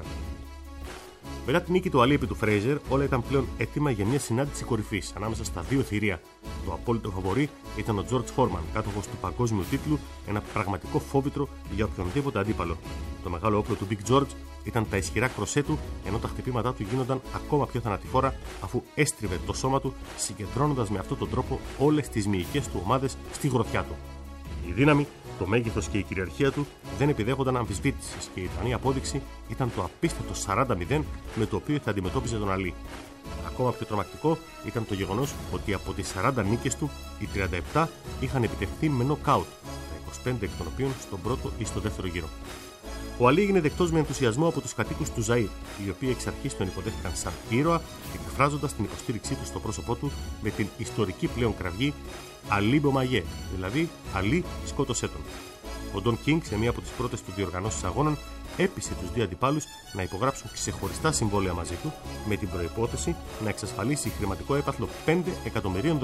Μετά την νίκη του Αλί επί του Φρέιζερ, όλα ήταν πλέον έτοιμα για μια συνάντηση κορυφής ανάμεσα στα δύο θηρία. Το απόλυτο φαβορί ήταν ο Τζορτζ Φόρμαν, κάτοχος του παγκόσμιου τίτλου, ένα πραγματικό φόβητρο για οποιονδήποτε αντίπαλο. Το μεγάλο όπλο του Big George ήταν τα ισχυρά κροσέ του, ενώ τα χτυπήματά του γίνονταν ακόμα πιο θανατηφόρα αφού έστριβε το σώμα του, συγκεντρώνοντας με αυτόν τον τρόπο όλες τις μυϊκές του ομάδες στη γροθιά του. Η δύναμη, το μέγεθος και η κυριαρχία του δεν επιδέχονταν αμφισβήτησης και η ικανή απόδειξη ήταν το απίστευτο 40-0 με το οποίο θα αντιμετώπιζε τον Αλί. Ακόμα πιο τρομακτικό ήταν το γεγονός ότι από τις 40 νίκες του, οι 37 είχαν επιτευχθεί με νοκάουτ, τα 25 εκ των οποίων στον πρώτο ή στο δεύτερο γύρο. Ο Αλί έγινε δεκτός με ενθουσιασμό από τους κατοίκους του Ζαΐρ, οι οποίοι εξ αρχής τον υποδέχτηκαν σαν ήρωα, εκφράζοντας την υποστήριξή του στο πρόσωπό του με την ιστορική πλέον κραυγή Αλί Μπομαγέ, δηλαδή Αλί σκότωσέ τον. Ο Ντον Κίνγκ, σε μία από τις πρώτες του διοργανώσεις αγώνων, έπεισε τους δύο αντιπάλους να υπογράψουν ξεχωριστά συμβόλαια μαζί του, με την προϋπόθεση να εξασφαλίσει χρηματικό έπαθλο $5 εκατομμυρίων.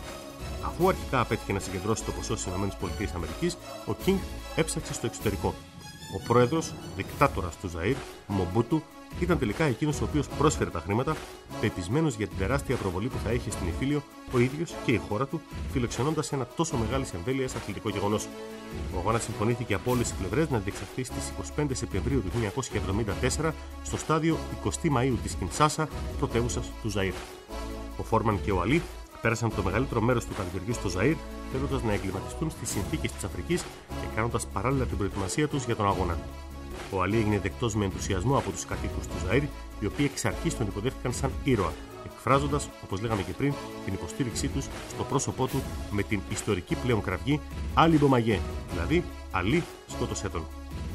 Αφού αρχικά απέτυχε να συγκεντρώσει το ποσό στις ΗΠΑ, ο Κίνγκ έψαξε στο εξωτερικό. Ο πρόεδρος, δικτάτορας του Ζαΐρ, Μομπούτου, ήταν τελικά εκείνος ο οποίος πρόσφερε τα χρήματα, πεπισμένος για την τεράστια προβολή που θα είχε στην Ιφίλιο ο ίδιος και η χώρα του, φιλοξενώντας ένα τόσο μεγάλης εμβέλειας αθλητικό γεγονός. Ο αγώνας συμφωνήθηκε από όλες τις πλευρές να διεξαχθεί στις 25 Σεπτεμβρίου του 1974 στο στάδιο 20 Μαΐου της Κινσάσα, πρωτεύουσας του Ζαΐρ. Ο Φόρμαν και ο Αλί πέρασαν το μεγαλύτερο μέρος του καλοκαιριού στο Ζαΐρ, θέλοντας να εγκληματιστούν στις συνθήκες της Αφρικής και κάνοντας παράλληλα την προετοιμασία τους για τον αγώνα. Ο Αλί έγινε δεκτός με ενθουσιασμό από τους κατοίκους του Ζαΐρ, οι οποίοι εξ αρχής τον υποδέχτηκαν σαν ήρωα, εκφράζοντας, όπως λέγαμε και πριν, την υποστήριξή τους στο πρόσωπό του με την ιστορική πλέον κραυγή Αλί Μπομαγέ, δηλαδή Αλί σκότωσέ τον.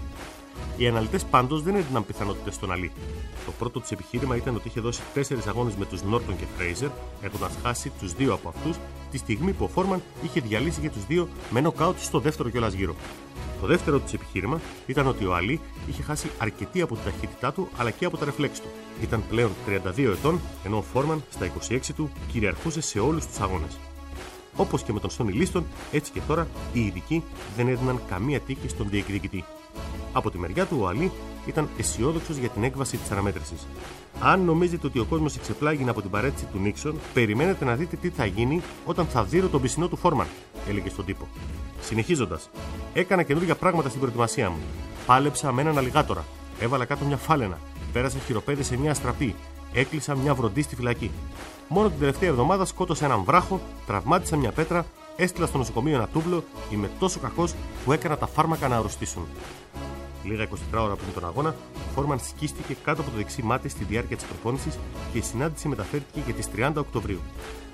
Οι αναλυτές πάντως δεν έδιναν πιθανότητες στον Αλί. Το πρώτο τους επιχείρημα ήταν ότι είχε δώσει 4 αγώνες με τους Νόρτον και Φρέιζερ, έχοντας χάσει τους 2 από αυτούς, τη στιγμή που ο Φόρμαν είχε διαλύσει και τους 2 με νοκάουτ στο δεύτερο κιόλας γύρο. Το δεύτερο του επιχείρημα ήταν ότι ο Αλί είχε χάσει αρκετή από την ταχύτητά του αλλά και από τα ρεφλέξ του. Ήταν πλέον 32 ετών, ενώ ο Φόρμαν στα 26 του κυριαρχούσε σε όλους τους αγώνες. Όπως και με τον Σόνι Λίστον, έτσι και τώρα οι ειδικοί δεν έδιναν καμία τύχη στον διεκδικητή. Από τη μεριά του, ο Αλί ήταν αισιόδοξος για την έκβαση της αναμέτρησης. Αν νομίζετε ότι ο κόσμος εξεπλάγινε από την παρέτηση του Νίξον, περιμένετε να δείτε τι θα γίνει όταν θα δείρω τον πισινό του Φόρμαν, έλεγε στον τύπο. Συνεχίζοντας, έκανα καινούργια πράγματα στην προετοιμασία μου. Πάλεψα με έναν αλιγάτορα, έβαλα κάτω μια φάλαινα, πέρασα χειροπέδες σε μια αστραπή, έκλεισα μια βροντή στη φυλακή. Μόνο την τελευταία εβδομάδα σκότωσα έναν βράχο, τραυμάτισα μια πέτρα, έστειλα στο νοσοκομείο ένα τούβλο, είμαι τόσο κακός που έκανα τα φάρμακα να αρρωστήσουν. Λίγα 24 ώρα πριν τον αγώνα, ο Φόρμαν σκίστηκε κάτω από το δεξί μάτι στη διάρκεια της προπόνησης και η συνάντηση μεταφέρθηκε για τις 30 Οκτωβρίου.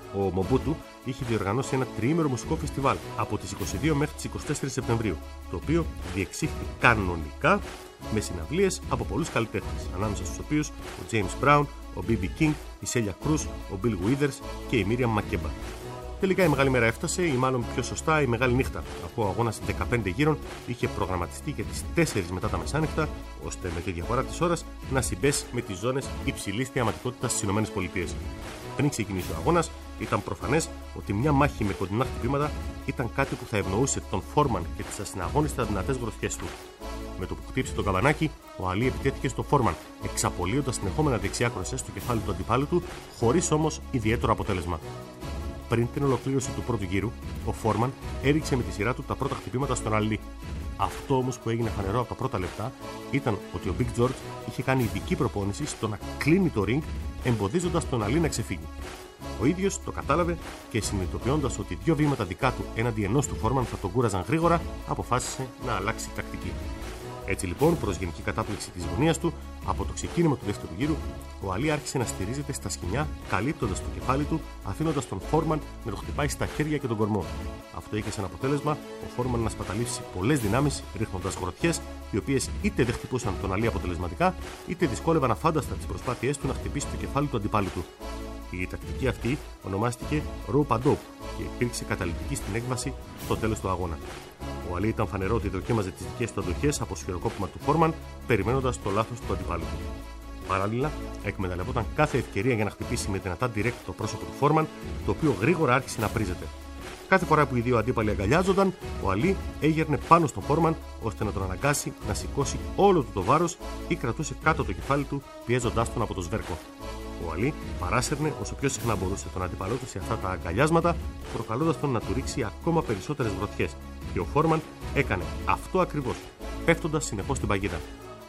ο Μομπούτου είχε διοργανώσει ένα τριήμερο μουσικό φεστιβάλ από τις 22 μέχρι τις 24 Σεπτεμβρίου, το οποίο διεξήχθη κανονικά με συναυλίες από πολλούς καλλιτέχνες, ανάμεσα στους οποίους ο James Brown, ο B.B. King, η Celia Cruz, ο Bill Withers και η Miriam Makeba. Τελικά η μεγάλη μέρα έφτασε, ή μάλλον πιο σωστά η μεγάλη νύχτα, αφού ο αγώνας 15 γύρων είχε προγραμματιστεί για τις 4 μετά τα μεσάνυχτα, ώστε με τη διαφορά της ώρας να συμπέσει με τις ζώνες υψηλής θεαματικότητας στις ΗΠΑ. Πριν ξεκινήσει ο αγώνας, ήταν προφανές ότι μια μάχη με κοντινά χτυπήματα ήταν κάτι που θα ευνοούσε τον Φόρμαν και τις ασυναγώνιστα δυνατές γροθιές του. Με το που χτύπησε το καμπανάκι, ο Αλί επιτέθηκε στο Φόρμαν, εξαπολύοντας συνεχόμενα δεξιά κροσέ στο κεφάλι του αντιπάλου του, χωρίς όμως ιδιαίτερο αποτέλεσμα. Πριν την ολοκλήρωση του πρώτου γύρου, ο Φόρμαν έριξε με τη σειρά του τα πρώτα χτυπήματα στον Αλί. Αυτό όμως που έγινε φανερό από τα πρώτα λεπτά ήταν ότι ο Big George είχε κάνει ειδική προπόνηση στο να κλείνει το ring, εμποδίζοντας τον Αλί να ξεφύγει. Ο ίδιος το κατάλαβε και συνειδητοποιώντας ότι 2 βήματα δικά του έναντι ενός του Φόρμαν θα τον κούραζαν γρήγορα, αποφάσισε να αλλάξει τακτική. Έτσι λοιπόν, προς γενική κατάπληξη της γωνίας του, από το ξεκίνημα του δεύτερου γύρου, ο Αλί άρχισε να στηρίζεται στα σκοινιά, καλύπτοντας το κεφάλι του, αφήνοντας τον Φόρμαν να το χτυπάει στα χέρια και τον κορμό. Αυτό είχε σαν αποτέλεσμα ο Φόρμαν να σπαταλήσει πολλές δυνάμεις, ρίχνοντας γροθιές, οι οποίες είτε δεν χτυπούσαν τον Αλί αποτελεσματικά, είτε δυσκόλευαν αφάνταστα τις προσπάθειές του να χτυπήσει το κεφάλι του αντιπάλου του. Η τακτική αυτή ονομάστηκε Rope a Dope και υπήρξε καταλυτική στην έκβαση στο τέλος του αγώνα. Ο Αλί ήταν φανερό ότι δοκίμαζε τις δικές του αντοχές από σφυροκόπημα του Φόρμαν, περιμένοντας το λάθος του αντιπάλου του. Παράλληλα, εκμεταλλευόταν κάθε ευκαιρία για να χτυπήσει με δυνατά direct το πρόσωπο του Φόρμαν, το οποίο γρήγορα άρχισε να πρίζεται. Κάθε φορά που οι δύο αντίπαλοι αγκαλιάζονταν, ο Αλί έγερνε πάνω στον Φόρμαν ώστε να τον αναγκάσει να σηκώσει όλο του το βάρος ή κρατούσε κάτω το κεφάλι του, πιέζοντάς τον από το σβέρκο. Ο Αλί παράσερνε όσο πιο συχνά μπορούσε τον αντίπαλό του σε αυτά τα αγκαλιάσματα, προκαλώντας τον να του ρίξει ακόμα περισσότερες γροθιές. Και ο Φόρμαν έκανε αυτό ακριβώς, πέφτοντας συνεχώς στην παγίδα.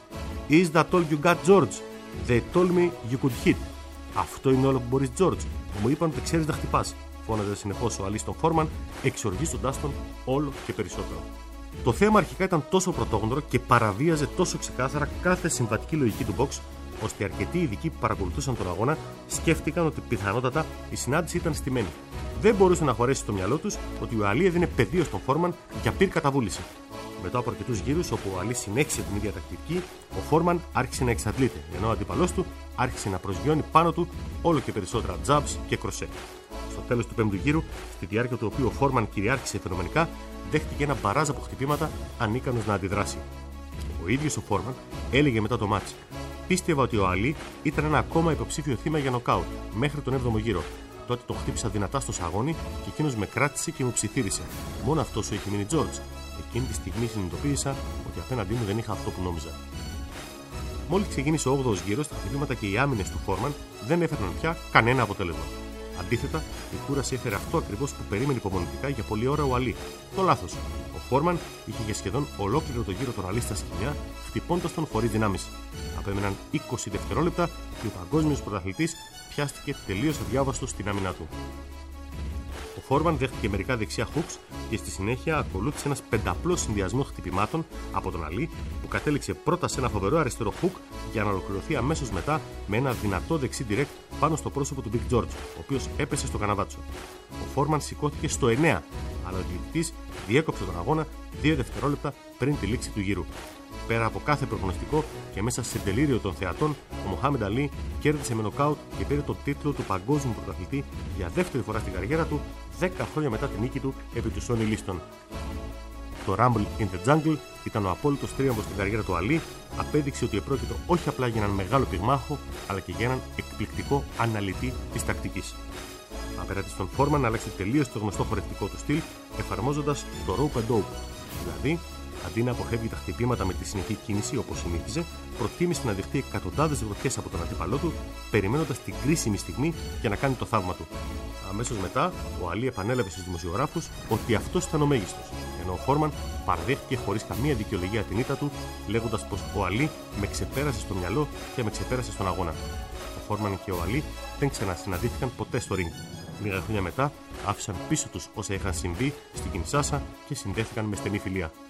Is that all you got, George? They told me you could hit. Αυτό είναι όλο που μπορείς, George. Μου είπαν ότι ξέρεις να χτυπάς, φώναζε συνεχώς ο Αλί στον Φόρμαν, εξοργίζοντάς τον όλο και περισσότερο. Το θέμα αρχικά ήταν τόσο πρωτόγνωρο και παραβίαζε τόσο ξεκάθαρα κάθε συμβατική λογική του box, ώστε αρκετοί ειδικοί που παρακολουθούσαν τον αγώνα σκέφτηκαν ότι πιθανότατα η συνάντηση ήταν στημένη. Δεν μπορούσε να χωρέσει στο μυαλό τους ότι ο Αλί έδινε πεδίο στον Φόρμαν για πυρ καταβούληση. Μετά από αρκετούς γύρους, όπου ο Αλί συνέχισε την ίδια τακτική, ο Φόρμαν άρχισε να εξαντλείται, ενώ ο αντίπαλός του άρχισε να προσγειώνει πάνω του όλο και περισσότερα jabs και κροσέ. Στο τέλος του 5ου γύρου, στη διάρκεια του οποίου ο Φόρμαν κυριάρχησε φαινομενικά, δέχτηκε ένα μπαράζ από χτυπήματα ανίκανος να αντιδράσει. Ο ίδιος ο Φόρμαν έλεγε μετά το μάτς: πίστευα ότι ο Αλί ήταν ένα ακόμα υποψήφιο θύμα για νοκάουτ μέχρι τον 7ο γύρο. Τότε τον χτύπησα δυνατά στο σαγόνι και εκείνος με κράτησε και μου ψιθύρισε. Μόνο αυτό σου έχει μείνει, George. Εκείνη τη στιγμή συνειδητοποίησα ότι απέναντί μου δεν είχα αυτό που νόμιζα. Μόλις ξεκίνησε ο 8ος γύρος, τα χτυπήματα και οι άμυνες του Φόρμαν δεν έφεραν πια κανένα αποτέλεσμα. Αντίθετα, η κούραση έφερε αυτό ακριβώς που περίμενε υπομονητικά για πολλή ώρα ο Αλί. Το λάθος. Ο Φόρμαν είχε για σχεδόν ολόκληρο το γύρο τον Αλί στα σκοινιά, χτυπώντας τον χωρίς δυνάμεις. Απέμεναν 20 δευτερόλεπτα και ο παγκόσμιος πρωταθλητής πιάστηκε τελείως αδιάβαστος στην άμυνά του. Ο Φόρμαν δέχτηκε μερικά δεξιά hooks και στη συνέχεια ακολούθησε ένας πενταπλός συνδυασμός χτυπημάτων από τον Αλί, που κατέληξε πρώτα σε ένα φοβερό αριστερό hook για να ολοκληρωθεί αμέσως μετά με ένα δυνατό δεξί direct πάνω στο πρόσωπο του Big George, ο οποίος έπεσε στο καναβάτσο. Ο Φόρμαν σηκώθηκε στο 9, αλλά ο διαιτητής διέκοψε τον αγώνα 2 δευτερόλεπτα πριν τη λήξη του γύρου. Πέρα από κάθε προγνωστικό και μέσα σε τελείριο των θεατών, ο Μοχάμεντ Αλί κέρδισε με νοκάουτ και πήρε τον τίτλο του παγκόσμιου πρωταθλητή για δεύτερη φορά στην καριέρα του, 10 χρόνια μετά την νίκη του επί του Σόνι Λίστον. Το Rumble in the Jungle ήταν ο απόλυτος τρίαμβος στην καριέρα του Αλί, απέδειξε ότι επρόκειτο όχι απλά για έναν μεγάλο πυγμάχο, αλλά και για έναν εκπληκτικό αναλυτή της τακτικής. Απέναντι στον Φόρμαν άλλαξε τελείως το γνωστό χορευτικό του στυλ, εφαρμόζοντας το Rope a Dope, δηλαδή αντί να αποφεύγει τα χτυπήματα με τη συνεχή κίνηση όπως συνήθιζε, προτίμησε να δεχτεί εκατοντάδες γροθιές από τον αντίπαλό του, περιμένοντας την κρίσιμη στιγμή για να κάνει το θαύμα του. Αμέσως μετά, ο Αλί επανέλαβε στους δημοσιογράφους ότι αυτός ήταν ο μέγιστος, ενώ ο Φόρμαν παραδέχτηκε χωρίς καμία δικαιολογία την ήττα του, λέγοντας πως ο Αλί με ξεπέρασε στο μυαλό και με ξεπέρασε στον αγώνα. Ο Φόρμαν και ο Αλί δεν ξανασυναντήθηκαν ποτέ στο ring. Λίγα χρόνια μετά, άφησαν πίσω τους όσα είχαν συμβεί στην Κινσάσα και συνδέθηκαν με στενή φιλία.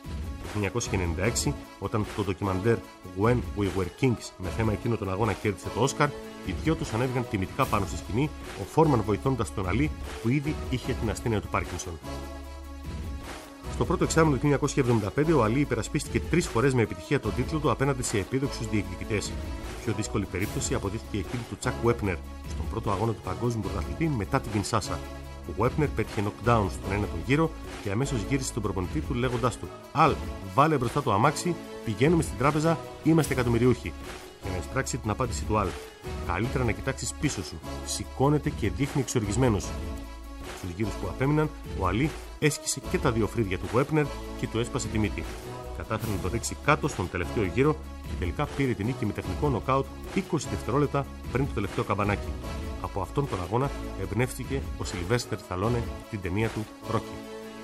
Το 1996, όταν το ντοκιμαντέρ When We Were Kings με θέμα εκείνο τον αγώνα κέρδισε το Όσκαρ, οι δυο τους ανέβηκαν τιμητικά πάνω στη σκηνή, ο Φόρμαν βοηθώντας τον Αλί που ήδη είχε την ασθένεια του Πάρκινσον. Στο πρώτο εξάμηνο του 1975, ο Αλί υπερασπίστηκε 3 φορές με επιτυχία τον τίτλο του απέναντι σε επίδοξους διεκδικητές. Η πιο δύσκολη περίπτωση αποδείχθηκε εκείνη του Τσακ Βέπνερ στον πρώτο αγώνα του παγκόσμιου πρωταθλητή μετά την Κινσάσα. Ο Βέπνερ πέτυχε knockdown στον ένατο γύρο και αμέσως γύρισε στον προπονητή του λέγοντάς του: «Αλ, βάλε μπροστά το αμάξι, πηγαίνουμε στην τράπεζα, είμαστε εκατομμυριούχοι». Για να εισπράξει την απάντηση του Αλ: «Καλύτερα να κοιτάξεις πίσω σου, σηκώνεται και δείχνει εξοργισμένος». Στους γύρους που απέμειναν, ο Αλί έσκησε και τα 2 φρύδια του Βέπνερ και του έσπασε τη μύτη. Κατάφερε να το ρίξει κάτω στον τελευταίο γύρο και τελικά πήρε την νίκη με τεχνικό νοκάουτ 20 δευτερόλεπτα πριν το τελευταίο καμπανάκι. Από αυτόν τον αγώνα εμπνεύστηκε ο Σιλβέστερ Σταλόνε την ταινία του Ρόκι.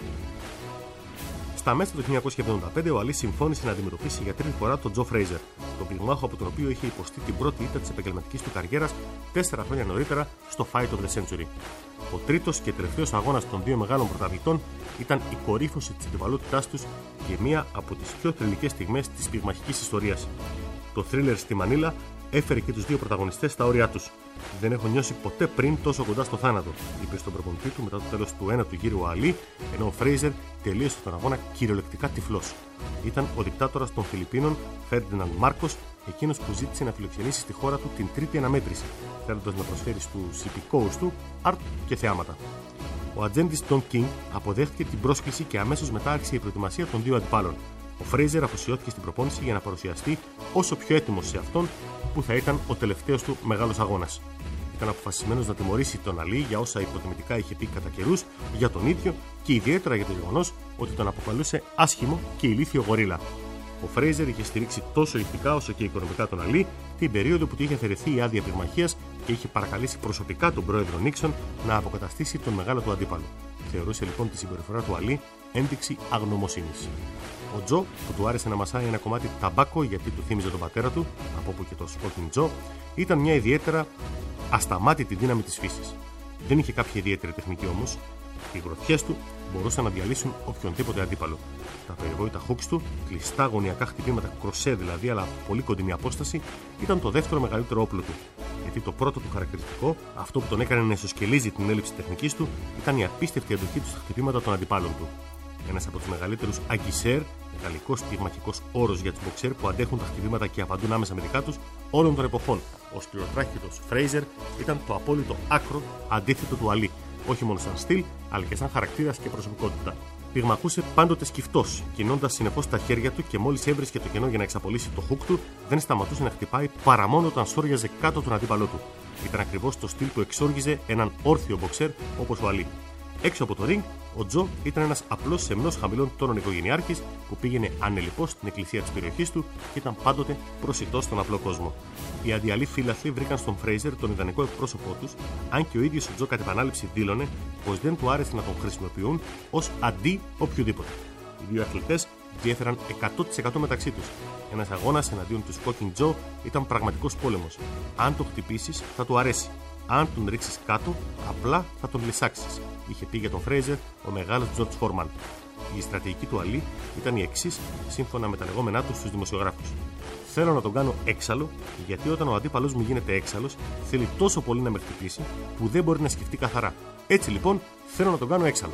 Στα μέσα του 1975, ο Αλί συμφώνησε να αντιμετωπίσει για 3η φορά τον Τζο Φρέιζερ, τον πυγμάχο από τον οποίο είχε υποστεί την πρώτη ήττα της επαγγελματικής του καριέρας 4 χρόνια νωρίτερα στο Fight of the Century. Ο τρίτος και τελευταίος αγώνας των 2 μεγάλων πρωταθλητών ήταν η κορύφωση της αντιπαλότητάς τους και μία από τις πιο θρυλικές στιγμές της πυγμαχικής ιστορίας. Το θρίλερ στη Μανίλα έφερε και τους 2 πρωταγωνιστές στα όρια τους. «Δεν έχω νιώσει ποτέ πριν τόσο κοντά στο θάνατο», είπε στον προπονητή του μετά το τέλος του 1ου γύρου ο Αλί, ενώ ο Φρέιζερ τελείωσε τον αγώνα κυριολεκτικά τυφλός. Ήταν ο δικτάτορας των Φιλιππίνων, Φέρντιναντ Μάρκος, εκείνος που ζήτησε να φιλοξενήσει στη χώρα του την τρίτη αναμέτρηση, θέλοντας να προσφέρει στους υπηκόους του άρτ και θεάματα. Ο ατζέντης Don King αποδέχτηκε την πρόσκληση και αμέσως μετά άρχισε η προετοιμασία των 2 αντιπάλων. Ο Φρέιζερ αφοσιώθηκε στην προπόνηση για να παρουσιαστεί όσο πιο έτοιμος σε αυτόν που θα ήταν ο τελευταίος του μεγάλος αγώνας. Ήταν αποφασισμένος να τιμωρήσει τον Αλί για όσα υποτιμητικά είχε πει κατά καιρούς για τον ίδιο και ιδιαίτερα για το γεγονός ότι τον αποκαλούσε άσχημο και ηλίθιο γορίλα. Ο Φρέιζερ είχε στηρίξει τόσο ηθικά όσο και οικονομικά τον Αλί την περίοδο που του είχε αφαιρεθεί η άδεια πυγμαχίας και είχε παρακαλέσει προσωπικά τον πρόεδρο Νίξον να αποκαταστήσει τον μεγάλο του αντίπαλο. Θεωρούσε λοιπόν τη συμπεριφορά του Αλί ένδειξη αγνωμοσύνης. Ο Τζο, που του άρεσε να μασάει ένα κομμάτι ταμπάκο γιατί του θύμιζε τον πατέρα του, από όπου και το Smoking Τζο, ήταν μια ιδιαίτερα ασταμάτητη δύναμη της φύσης. Δεν είχε κάποια ιδιαίτερη τεχνική όμως. Οι γροθιές του μπορούσαν να διαλύσουν οποιονδήποτε αντίπαλο. Τα περιβόητα hooks του, κλειστά γωνιακά χτυπήματα, κροσέ δηλαδή, αλλά από πολύ κοντινή απόσταση, ήταν το δεύτερο μεγαλύτερο όπλο του. Γιατί το πρώτο του χαρακτηριστικό, αυτό που τον έκανε να ισοσκελίζει την έλλειψη τεχνικής του, ήταν η απίστευτη αντοχή του στα χτυπήματα των αντιπάλων του. Ένας από τους μεγαλύτερους αγκισέρ, γαλλικός πυγμαχικός όρος για τους μποξέρ που αντέχουν τα χτυπήματα και απαντούν άμεσα με δικά τους όλων των εποχών. Ο σκληροτράχητος Φρέιζερ ήταν το απόλυτο άκρο αντίθετο του Αλί, όχι μόνο σαν στυλ, αλλά και σαν χαρακτήρας και προσωπικότητα. Πυγμαχούσε πάντοτε σκυφτός, κινώντας συνεχώς τα χέρια του και μόλις έβρισκε το κενό για να εξαπολύσει το χουκ του, δεν σταματούσε να χτυπάει παρά μόνο όταν σόριαζε κάτω τον αντίπαλό του. Ήταν ακριβώς το στυλ που εξόργιζε έναν όρθιο μποξέρ όπως ο Αλί. Έξω από το ring, ο Τζο ήταν ένας απλός σεμνός χαμηλών τόνων οικογενειάρχης που πήγαινε ανελιπώς στην εκκλησία της περιοχής του και ήταν πάντοτε προσιτός στον απλό κόσμο. Οι αντιαλοί φύλαθλοι βρήκαν στον Φρέιζερ τον ιδανικό εκπρόσωπό τους, αν και ο ίδιος ο Τζο κατ' επανάληψη δήλωνε πως δεν του άρεσε να τον χρησιμοποιούν ως αντί οποιοδήποτε. Οι 2 αθλητές διέφεραν 100% μεταξύ τους. Ένας αγώνας εναντίον του Smoking Joe ήταν πραγματικός πόλεμος. Αν το χτυπήσεις, θα του αρέσει. Αν τον ρίξεις κάτω, απλά θα τον λυσάξεις, είχε πει για τον Φρέιζερ ο μεγάλος Τζορτζ Φόρμαν. Η στρατηγική του Αλί ήταν η εξής, σύμφωνα με τα λεγόμενά του στους δημοσιογράφους. Θέλω να τον κάνω έξαλλο, γιατί όταν ο αντίπαλος μου γίνεται έξαλλος, θέλει τόσο πολύ να με χτυπήσει, που δεν μπορεί να σκεφτεί καθαρά. Έτσι λοιπόν, θέλω να τον κάνω έξαλλο.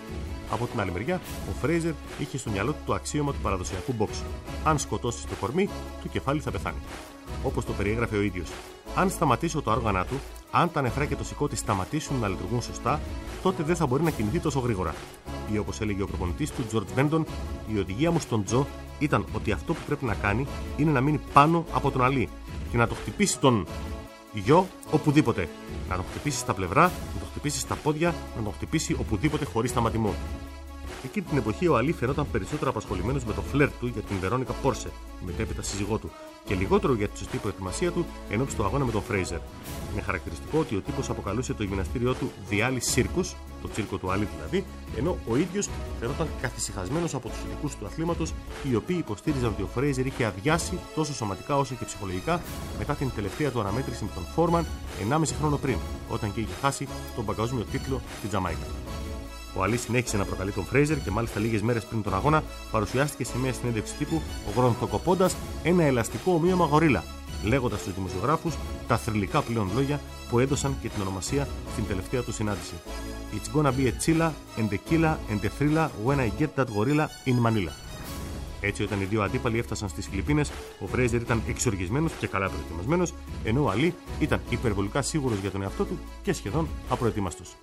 Από την άλλη μεριά, ο Φρέιζερ είχε στο μυαλό του το αξίωμα του παραδοσιακού box. Αν σκοτώσει το κορμί, το κεφάλι θα πεθάνει. Όπως το περιέγραφε ο ίδιος. Αν σταματήσω το άργανά του, αν τα νεφρά και το σηκώτη σταματήσουν να λειτουργούν σωστά, τότε δεν θα μπορεί να κινηθεί τόσο γρήγορα. Ή όπως έλεγε ο προπονητής του, Τζορτζ Βέντον, η οδηγία μου στον Τζο ήταν ότι αυτό που πρέπει να κάνει είναι να μείνει πάνω από τον Αλί και να το χτυπήσει τον γιο οπουδήποτε. Να τον χτυπήσει στα πλευρά, να τον χτυπήσει στα πόδια, να τον χτυπήσει οπουδήποτε χωρίς σταματημό. Εκείνη την εποχή ο Αλί φαινόταν περισσότερο απασχολημένος με το φλερτ του για την Βερόνικα Πόρσε, η μετέπειτα σύζυγό του, και λιγότερο για τη σωστή προετοιμασία του ενόψει του αγώνα με τον Φρέιζερ. Είναι χαρακτηριστικό ότι ο τύπος αποκαλούσε το γυμναστήριό του The Ali's Circus, το τσίρκο του Αλί δηλαδή, ενώ ο ίδιος φαινόταν καθησυχασμένος από τους ειδικούς του αθλήματος, οι οποίοι υποστήριζαν ότι ο Φρέιζερ είχε αδειάσει τόσο σωματικά όσο και ψυχολογικά μετά την τελευταία του αναμέτρηση με τον Φόρμαν 1,5 χρόνο πριν, όταν και είχε χάσει τον παγκόσμιο τίτλο στη Τζαμάικα. Ο Αλί συνέχισε να προκαλεί τον Φρέιζερ και μάλιστα λίγες μέρες πριν τον αγώνα παρουσιάστηκε σε μια συνέντευξη τύπου γρονθοκοπώντας ένα ελαστικό ομοίωμα γορίλα, λέγοντας στους δημοσιογράφους τα θρυλικά πλέον λόγια που έδωσαν και την ονομασία στην τελευταία του συνάντηση. It's gonna be a chilla and a killa and a thrilla when I get that gorilla in Manila. Έτσι, όταν οι δύο αντίπαλοι έφτασαν στις Φιλιππίνες, ο Φρέιζερ ήταν εξοργισμένος και καλά προετοιμασμένος, ενώ ο Αλί ήταν υπερβολικά σίγουρος για τον εαυτό του και σχεδόν απροετοίμαστος.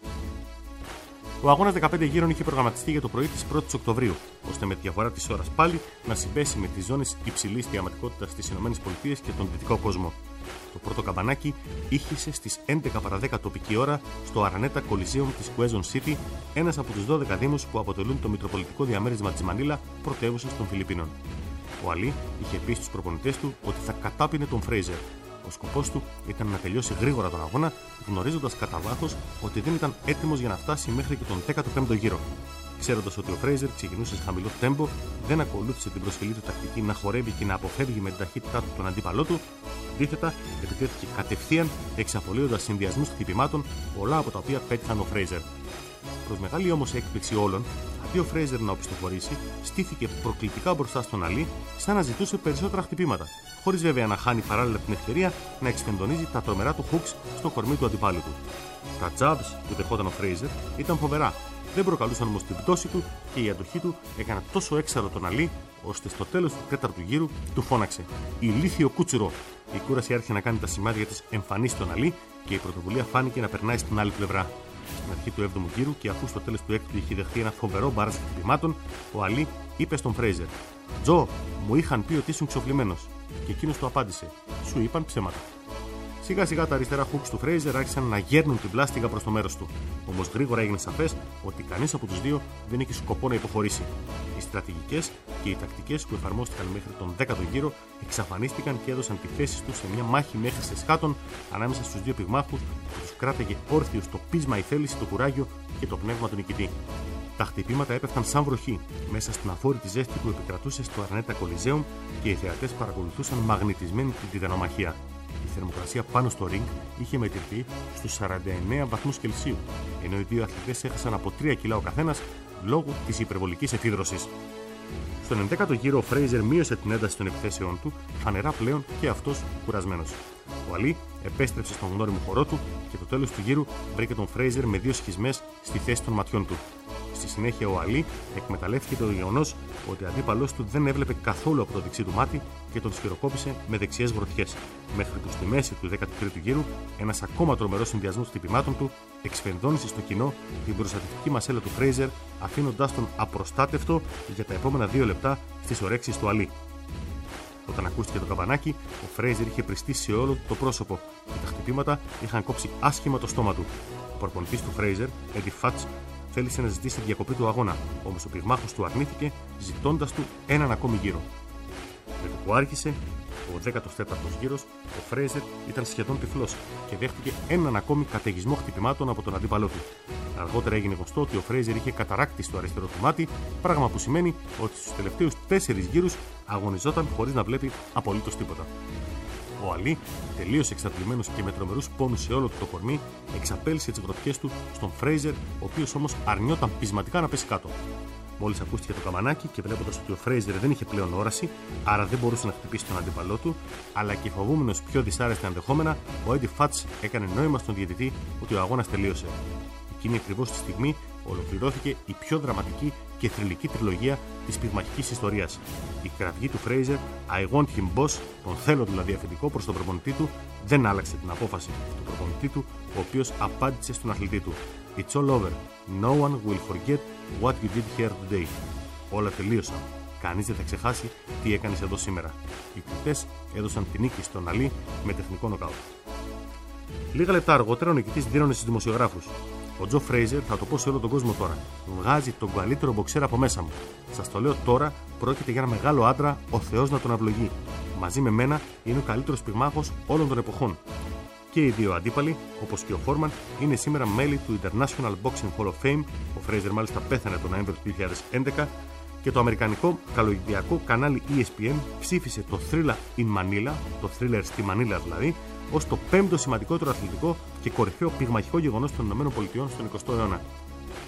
Ο αγώνας 15 γύρων είχε προγραμματιστεί για το πρωί της 1ης Οκτωβρίου, ώστε με τη διαφορά της ώρας πάλι να συμπέσει με τις ζώνες υψηλής θεαματικότητας στις ΗΠΑ και τον δυτικό κόσμο. Το πρώτο καμπανάκι ήχησε στις 11 παρα 10 τοπική ώρα στο Araneta Coliseum της Quezon City, ένας από τους 12 δήμους που αποτελούν το μητροπολιτικό διαμέρισμα της Μανίλα, πρωτεύουσας των Φιλιππίνων. Ο Αλί είχε πει στους προπονητές του ότι θα κατάπινε τον Φρέιζερ. Ο σκοπός του ήταν να τελειώσει γρήγορα τον αγώνα, γνωρίζοντας κατά βάθος ότι δεν ήταν έτοιμος για να φτάσει μέχρι και τον 15ο γύρο. Ξέροντας ότι ο Φρέιζερ ξεκινούσε σε χαμηλό τέμπο, δεν ακολούθησε την προσφυλή του τακτική να χορεύει και να αποφεύγει με την ταχύτητά του τον αντίπαλό του. Αντίθετα, επιτέθηκε κατευθείαν, εξαπολύοντας συνδυασμούς χτυπημάτων, πολλά από τα οποία πέτυχαν ο Φρέιζερ. Προς μεγάλη όμως έκπληξη όλων, αντί ο Φρέιζερ να οπισθοχωρήσει, στήθηκε προκλητικά μπροστά στον Αλί, σαν να ζητούσε περισσότερα χτυπήματα, χωρίς βέβαια να χάνει παράλληλα την ευκαιρία να εξφενδονίζει τα τρομερά του hooks στο κορμί του αντιπάλου του. Τα jabs που δεχόταν ο Φρέιζερ ήταν φοβερά, δεν προκαλούσαν όμως την πτώση του και η αντοχή του έκανε τόσο έξαρρο τον Αλί, ώστε στο τέλος του 4ου γύρου του φώναξε «Ηλίθιο κούτσουρο». Η κούραση άρχισε να κάνει τα σημάδια της εμφανής στον Αλί και η πρωτοβουλία φάνηκε να περνάει στην άλλη πλευρά. Στην αρχή του 7ου γύρου και αφού στο τέλος του 6ου είχε δεχτεί ένα φοβερό μπάρας χτυπημάτων, ο Αλί είπε στον Φρέιζερ: «Τζο, μου είχαν πει ότι ήσουν ξοφλημένος». Και εκείνος του απάντησε: «Σου είπαν ψέματα». Σιγά σιγά τα αριστερά hooks του Φρέιζερ άρχισαν να γέρνουν την πλάστιγα προς το μέρος του. Όμως γρήγορα έγινε σαφές ότι κανείς από τους δύο δεν είχε σκοπό να υποχωρήσει. Οι στρατηγικές και οι τακτικές που εφαρμόστηκαν μέχρι τον 10ο γύρο εξαφανίστηκαν και έδωσαν τη θέση τους σε μια μάχη μέχρι σε σχάτων ανάμεσα στους δύο πυγμάχους που τους κράταγε όρθιους το πείσμα, η θέληση, το κουράγιο και το πνεύμα του νικητή. Τα χτυπήματα έπεφταν σαν βροχή μέσα στην αφόρητη ζέστη που επικρατούσε στο Araneta Coliseum και οι θεατές παρακολουθούσαν μαγνητισμένοι την τιτανομαχία. Η θερμοκρασία πάνω στο ring είχε μετρηθεί στους 49 βαθμούς Κελσίου, ενώ οι δύο αθλητές έχασαν από 3 κιλά ο καθένας λόγω της υπερβολικής εφίδρωσης. Στον 11ο γύρο ο Φρέιζερ μείωσε την ένταση των επιθέσεών του, φανερά πλέον και αυτός κουρασμένος. Ο Αλί επέστρεψε στον γνώριμο χορό του και το τέλος του γύρου βρήκε τον Φρέιζερ με 2 σχισμές στη θέση των ματιών του. Στη συνέχεια ο Αλί εκμεταλλεύτηκε το γεγονός ότι ο αντίπαλός του δεν έβλεπε καθόλου από το δεξί του μάτι και τον σφυροκόπησε με δεξιές γροθιές, μέχρι που στη μέση του 13ου γύρου ένας ακόμα τρομερός συνδυασμός χτυπημάτων του εξφενδώνησε στο κοινό την προστατευτική μασέλα του Φρέιζερ, αφήνοντάς τον απροστάτευτο για τα επόμενα 2 λεπτά στις ορέξεις του Αλί. Όταν ακούστηκε το καμπανάκι, ο Φρέιζερ είχε πριστεί σε όλο το πρόσωπο και τα χτυπήματα είχαν κόψει άσχημα το στόμα του. Ο προπονητής του Φρέιζερ, Eddie Futch, θέλησε να ζητήσει τη διακοπή του αγώνα, όμως ο πυγμάχος του αρνήθηκε, ζητώντας του έναν ακόμη γύρο. Με το που άρχισε ο 14ος γύρος, ο Φρέιζερ ήταν σχεδόν τυφλός και δέχτηκε έναν ακόμη καταιγισμό χτυπημάτων από τον αντίπαλό του. Αργότερα έγινε γνωστό ότι ο Φρέιζερ είχε καταράκτη στο αριστερό του μάτι, πράγμα που σημαίνει ότι στους τελευταίους 4 γύρους αγωνιζόταν χωρίς να βλέπει απολύτως τίποτα. Ο Αλί, τελείως εξαρτημένος και με τρομερούς πόνους σε όλο του το κορμί, εξαπέλυσε τις γροθιές του στον Φρέιζερ, ο οποίος όμως αρνιόταν πεισματικά να πέσει κάτω. Μόλις ακούστηκε το καμπανάκι και βλέποντας ότι ο Φρέιζερ δεν είχε πλέον όραση, άρα δεν μπορούσε να χτυπήσει τον αντίπαλό του, αλλά και φοβούμενος πιο δυσάρεστα ενδεχόμενα, ο Eddie Futch έκανε νόημα στον διαιτητή ότι ο αγώνας τελείωσε. Εκείνη ακριβώς τη στιγμή ολοκληρώθηκε η πιο δραματική και θρυλική τριλογία της πυγμαχικής ιστορίας. Η κραυγή του Φρέιζερ, I want him boss, τον θέλω δηλαδή αφεντικό, προς τον προπονητή του, δεν άλλαξε την απόφαση του προπονητή του, ο οποίος απάντησε στον αθλητή του. It's all over. No one will forget what you did here today. Όλα τελείωσαν. Κανείς δεν θα ξεχάσει τι έκανες εδώ σήμερα. Οι κριτές έδωσαν την νίκη στον Αλί με τεχνικό νοκάουτ. Λίγα λεπτά αργότερα ο νικητής δήλωνε στους δημοσιογράφους: Ο Τζο Φρέιζερ, θα το πω σε όλο τον κόσμο τώρα, βγάζει τον καλύτερο μποξέρ από μέσα μου. Σας το λέω τώρα, πρόκειται για ένα μεγάλο άντρα, ο Θεός να τον αυλογεί. Μαζί με μένα είναι ο καλύτερος πυγμάχος όλων των εποχών. Και οι δύο αντίπαλοι, όπως και ο Φόρμαν, είναι σήμερα μέλη του International Boxing Hall of Fame. Ο Φρέιζερ μάλιστα πέθανε τον Νοέμβριο του 2011 και το αμερικανικό καλωδιακό κανάλι ESPN ψήφισε το Thriller in Manila, το thriller στη Μανίλα δηλαδή, ως το 5ο σημαντικότερο αθλητικό και κορυφαίο πυγμαχικό γεγονός των ΗΠΑ στον 20ο αιώνα.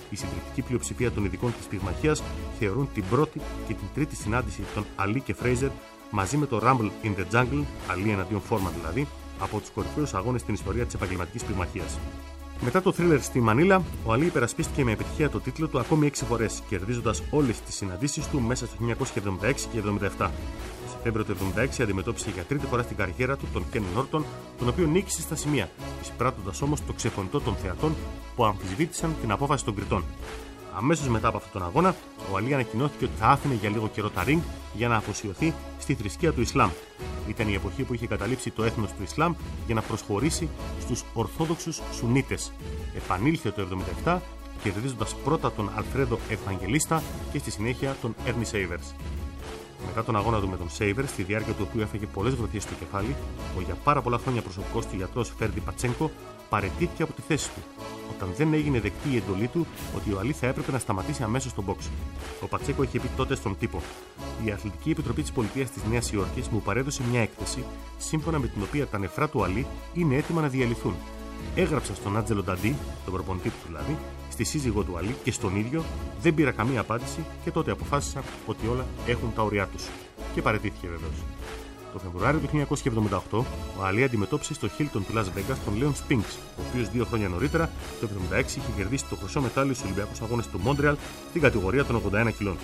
η συντριπτική πλειοψηφία των ειδικών της πυγμαχίας θεωρούν την πρώτη και την τρίτη συνάντηση των Ali και Fraser μαζί με το Rumble in the Jungle, Ali εναντίον Foreman δηλαδή, από τους κορυφαίους αγώνες στην ιστορία της επαγγελματικής πυγμαχίας. Μετά το θρίλερ στη Μανίλα, ο Ali υπερασπίστηκε με επιτυχία το τίτλο του ακόμη 6 φορές, κερδίζοντας όλες τις συναντήσεις του μέσα στο 1976 και 1977. Το Σεπτέμβριο του 1976 αντιμετώπισε για τρίτη φορά στην καριέρα του τον Ken Norton, τον οποίο νίκησε στα σημεία, εισπράττοντας όμως το ξεφωνητό των θεατών που αμφισβήτησαν την απόφαση των κριτών. Αμέσως μετά από αυτόν τον αγώνα, ο Ali ανακοινώθηκε ότι θα άφηνε για λίγο καιρό τα ring για να αφοσιωθεί στη θρησκεία του Ισλάμ. Ήταν η εποχή που είχε καταλήψει το έθνος του Ισλάμ για να προσχωρήσει στους Ορθόδοξους Σουνίτες. Επανήλθε το 1977, κερδίζοντας πρώτα τον Αλφρέδο Ευαγγελίστα και στη συνέχεια τον Έρνι Σέιβερς. Μετά τον αγώνα του με τον Σέιβερς, στη διάρκεια του οποίου έφαγε πολλές γροθιές στο κεφάλι, ο για πάρα πολλά χρόνια προσωπικός του γιατρός Φέρντι Πατσένκο παραιτήθηκε από τη θέση του, όταν δεν έγινε δεκτή η εντολή του ότι ο Ali θα έπρεπε να σταματήσει αμέσως τον box. Ο Πατσέκο είχε πει τότε στον τύπο: «Η Αθλητική Επιτροπή της Πολιτείας της Νέας Υόρκης μου παρέδωσε μια έκθεση, σύμφωνα με την οποία τα νεφρά του Ali είναι έτοιμα να διαλυθούν. Έγραψα στον Άντζελο Νταντί, τον προπονητή του δηλαδή, στη σύζυγό του Ali και στον ίδιο, δεν πήρα καμία απάντηση και τότε αποφάσισα ότι όλα έχουν τα ωριά τους». Και παραιτήθηκε βεβαίως. Το Φεβρουάριο του 1978, ο Ali αντιμετώπισε στο Hilton του Las Vegas τον Leon Spinks, ο οποίος 2 χρόνια νωρίτερα, το 1976, είχε κερδίσει το χρυσό μετάλλιο στους Ολυμπιακούς Αγώνες του Μόντρεαλ στην κατηγορία των 81 κιλών.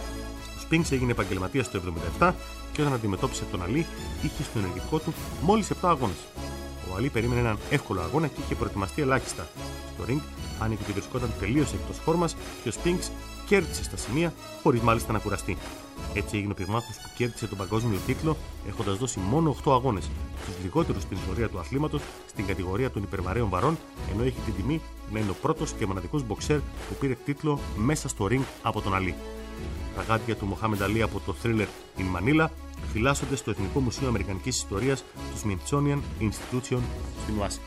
Ο Spinks έγινε επαγγελματίας το 1977 και όταν αντιμετώπισε τον Ali, είχε στο ενεργητικό του μόλις 7 αγώνες. Ο Ali περίμενε έναν εύκολο αγώνα και είχε προετοιμαστεί ελάχιστα. Στο ring άνοιγε ότι βρισκόταν τελείως εκτός φόρμας και ο Spinks κέρδισε στα σημεία, χωρίς μάλιστα να κουραστεί. Έτσι έγινε ο πυγμάχος που κέρδισε τον παγκόσμιο τίτλο, έχοντας δώσει μόνο 8 αγώνες, τους λιγότερους στην ιστορία του αθλήματος, στην κατηγορία των υπερβαρέων βαρών, ενώ έχει την τιμή να είναι ο πρώτος και μοναδικός μποξέρ που πήρε τίτλο μέσα στο ring από τον Ali. Τα γάντια του Μοχάμεντ Ali από το Thriller in Manila φυλάσσονται στο Εθνικό Μουσείο Αμερικανικής Ιστορίας του Smithsonian Institution στην Ουάσιγκτον.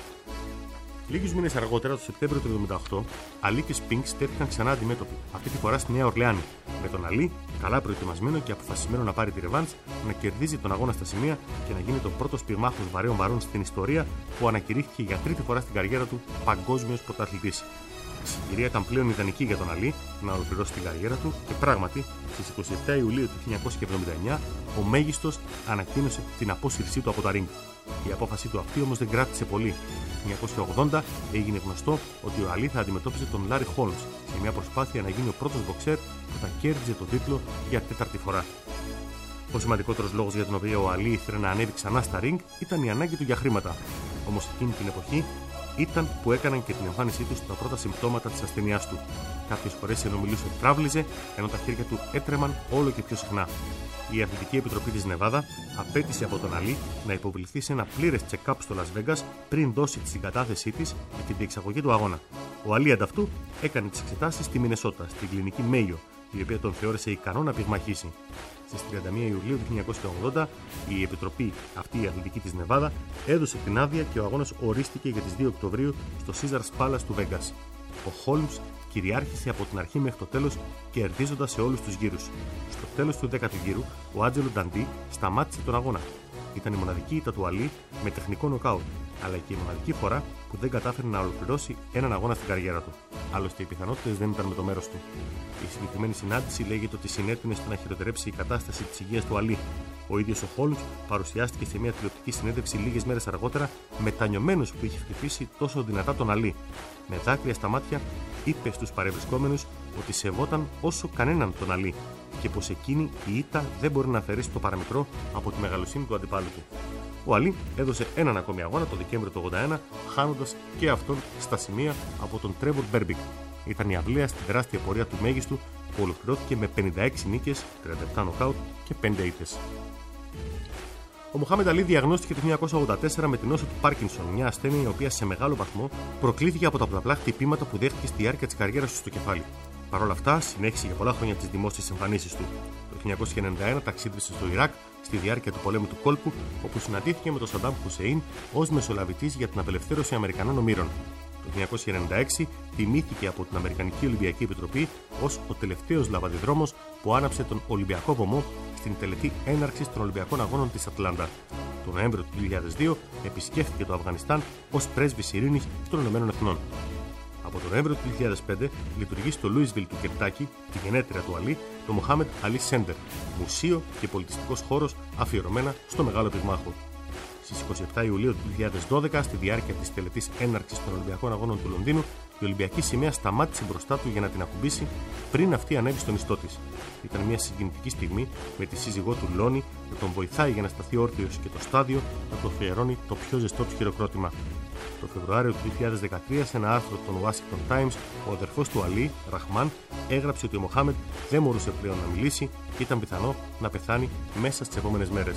Λίγους μήνες αργότερα, το Σεπτέμβριο του 1978, Ali και Spinks τέθηκαν ξανά αντιμέτωποι, αυτή τη φορά στη Νέα Ορλεάνη, με τον Ali καλά προετοιμασμένο και αποφασισμένο να πάρει τη ρεβάνς, να κερδίζει τον αγώνα στα σημεία και να γίνει το πρώτος πυγμάχος βαρέων βαρών στην ιστορία που ανακηρύχθηκε για τρίτη φορά στην καριέρα του παγκόσμιος πρωταθλητής. Η συγκυρία ήταν πλέον ιδανική για τον Ali να ολοκληρώσει την καριέρα του και πράγματι στις 27 Ιουλίου του 1979 ο μέγιστος ανακοίνωσε την απόσυρσή του από τα ring. Η απόφασή του αυτή όμως δεν κράτησε πολύ. Το 1980 έγινε γνωστό ότι ο Ali θα αντιμετώπιζε τον Larry Holmes σε μια προσπάθεια να γίνει ο πρώτος μποξέρ που θα κέρδιζε τον τίτλο για τέταρτη φορά. Ο σημαντικότερος λόγος για τον οποίο ο Ali ήθελε να ανέβει ξανά στα ring ήταν η ανάγκη του για χρήματα. Όμως εκείνη την εποχή ήταν που έκαναν και την εμφάνισή του στα πρώτα συμπτώματα της ασθενειάς του. Κάποιες φορές ενώ μιλούσε τράβλιζε, ενώ τα χέρια του έτρεμαν όλο και πιο συχνά. Η Αθλητική Επιτροπή της Νεβάδα απέτησε από τον Ali να υποβληθεί σε ένα πλήρες check-up στο Las Vegas πριν δώσει τη συγκατάθεσή της για την διεξαγωγή του αγώνα. Ο Ali ανταυτού έκανε τις εξετάσεις στη Μινεσότα, στην κλινική Μέιο, η οποία τον θεώρησε ικανό να πυγμαχίσει. Στις 31 Ιουλίου του 1980, η Επιτροπή αυτή η Αθλητική της Νεβάδα έδωσε την άδεια και ο αγώνας ορίστηκε για τις 2 Οκτωβρίου στο Caesars Palace του Vegas. Ο Holmes κυριάρχησε από την αρχή μέχρι το τέλος, κερδίζοντας σε όλους τους γύρους. Στο τέλος του 10ου γύρου, ο Άντζελο Νταντί σταμάτησε τον αγώνα. Ήταν η μοναδική ήττα του Ali με τεχνικό νοκάουτ, αλλά και η μοναδική φορά που δεν κατάφερε να ολοκληρώσει έναν αγώνα στην καριέρα του. Άλλωστε, οι πιθανότητες δεν ήταν με το μέρος του. Η συγκεκριμένη συνάντηση λέγεται ότι συνέτεινε στο να χειροτερέψει η κατάσταση της υγείας του Ali. Ο ίδιος ο Holmes παρουσιάστηκε σε μια τηλεοπτική συνέντευξη λίγες μέρες αργότερα, μετανιωμένος που είχε χτυπήσει τόσο δυνατά τον Ali. Με δάκρυα στα μάτια, είπε στους παρευρισκόμενους ότι σεβόταν όσο κανέναν τον Ali και πως εκείνη η ήττα δεν μπορεί να αφαιρέσει το παραμικρό από τη μεγαλοσύνη του αντιπάλου του. Ο Ali έδωσε έναν ακόμη αγώνα το Δεκέμβριο του 1981, χάνοντας και αυτόν στα σημεία από τον Trevor Berbick. Ήταν η αυλαία στη τεράστια πορεία του μέγιστου που ολοκληρώθηκε με 56 νίκες, 37 νοκάουτ και 5 ήττες. Ο Μοχάμεντ Ali διαγνώστηκε το 1984 με την νόσο του Πάρκινσον, μια ασθένεια η οποία σε μεγάλο βαθμό προκλήθηκε από τα πολλαπλά χτυπήματα που δέχτηκε στη διάρκεια της καριέρας του στο κεφάλι. Παρ' όλα αυτά, συνέχισε για πολλά χρόνια τις δημόσιες εμφανίσεις του. Το 1991 ταξίδευσε στο Ιράκ στη διάρκεια του πολέμου του κόλπου, όπου συναντήθηκε με τον Σαντάμ Χουσέιν ως μεσολαβητής για την απελευθέρωση Αμερικανών ομήρων. Το 1996 τιμήθηκε από την Αμερικανική Ολυμπιακή Επιτροπή ως ο τελευταίος λαβαδιδρόμος που άναψε τον Ολυμπιακό βωμό στην τελετή έναρξης των Ολυμπιακών Αγώνων της Ατλάντα. Το Νοέμβριο του 2002 επισκέφθηκε το Αφγανιστάν ως πρέσβης ειρήνης των Ηνωμένων Εθνών. Από τον Νοέμβριο του 2005 λειτουργεί στο Λούισβιλ του Κεντάκι, τη γενέτειρα του Αλή, το Μοχάμεντ Αλή Σέντερ, μουσείο και πολιτιστικός χώρος αφιερωμένα στο μεγάλο πυγμάχο. Στις 27 Ιουλίου του 2012, στη διάρκεια της τελετής έναρξης των Ολυμπιακών Αγώνων του Λονδίνου, η Ολυμπιακή σημαία σταμάτησε μπροστά του για να την ακουμπήσει πριν αυτή ανέβει στον ιστό της. Ήταν μια συγκινητική στιγμή με τη σύζυγό του Λόνι να τον βοηθάει για να σταθεί όρθιος και το στάδιο να του αφιερώνει το πιο ζεστό του χειροκρότημα. Το Φεβρουάριο του 2013, σε ένα άρθρο των Washington Times, ο αδερφός του Αλή, Ραχμάν, έγραψε ότι ο Μοχάμεντ δεν μπορούσε πλέον να μιλήσει και ήταν πιθανό να πεθάνει μέσα στις επόμενες μέρες.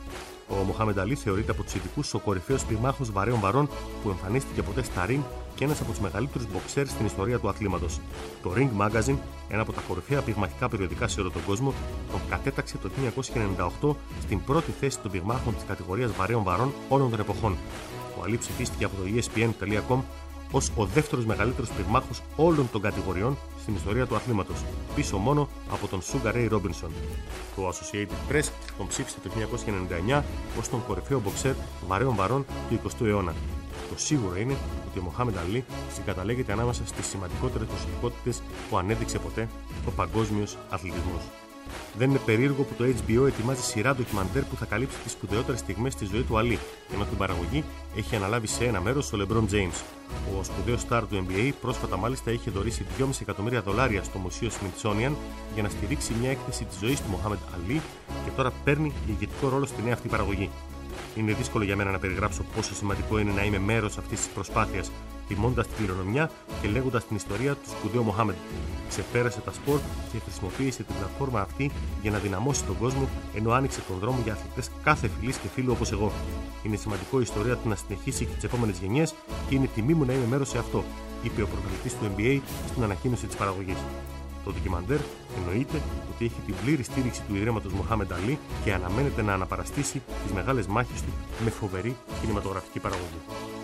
Ο Μοχάμεντ Αλή θεωρείται από τους ειδικούς ο κορυφαίος πυγμάχος βαρέων βαρών που εμφανίστηκε ποτέ στα ring και ένας από τους μεγαλύτερους μποξέρ στην ιστορία του αθλήματος. Το Ring Magazine, ένα από τα κορυφαία πυγμαχικά περιοδικά σε όλο τον κόσμο, τον κατέταξε το 1998 στην πρώτη θέση των πυγμάχων της κατηγορίας βαρέων βαρών όλων των εποχών. Ο Αλή ψηφίστηκε από το ESPN.com ως ο δεύτερος μεγαλύτερος πυγμάχος όλων των κατηγοριών στην ιστορία του αθλήματος, πίσω μόνο από τον Sugar Ray Robinson. Το Associated Press τον ψήφισε το 1999 ως τον κορυφαίο μποξέρ βαρέων βαρών του 20ου αιώνα. Το σίγουρο είναι ότι ο Μοχάμεντ Αλή συγκαταλέγεται ανάμεσα στις σημαντικότερες προσωπικότητες που ανέδειξε ποτέ ο παγκόσμιος αθλητισμός. Δεν είναι περίεργο που το HBO ετοιμάζει σειρά ντοκιμαντέρ που θα καλύψει τις σπουδαιότερες στιγμές στη ζωή του Αλή, ενώ την παραγωγή έχει αναλάβει σε ένα μέρος ο LeBron James. Ο σπουδαίος στάρ του NBA πρόσφατα μάλιστα είχε δωρήσει $2,5 εκατομμύρια στο Μουσείο Smithsonian για να στηρίξει μια έκθεση της ζωής του Μοχάμεντ Αλή και τώρα παίρνει ηγετικό ρόλο στη νέα αυτή παραγωγή. Είναι δύσκολο για μένα να περιγράψω πόσο σημαντικό είναι να είμαι μέρος αυτής της προσπάθειας, τιμώντας την κληρονομιά και λέγοντας την ιστορία του σπουδαίου Μοχάμεντ. Ξεπέρασε τα σπορ και χρησιμοποίησε την πλατφόρμα αυτή για να δυναμώσει τον κόσμο, ενώ άνοιξε τον δρόμο για αθλητές κάθε φυλής και φίλου όπως εγώ. Είναι σημαντικό η ιστορία του να συνεχίσει και τις επόμενες γενιές και είναι τιμή μου να είμαι μέρος σε αυτό, είπε ο πρωταθλητής του NBA στην ανακοίνωση της παραγωγής. Το ντοκιμαντέρ εννοείται ότι έχει την πλήρη στήριξη του ιδρύματος Μοχάμεντ Αλή και αναμένεται να αναπαραστήσει τις μεγάλες μάχες του με φοβερή κινηματογραφική παραγωγή.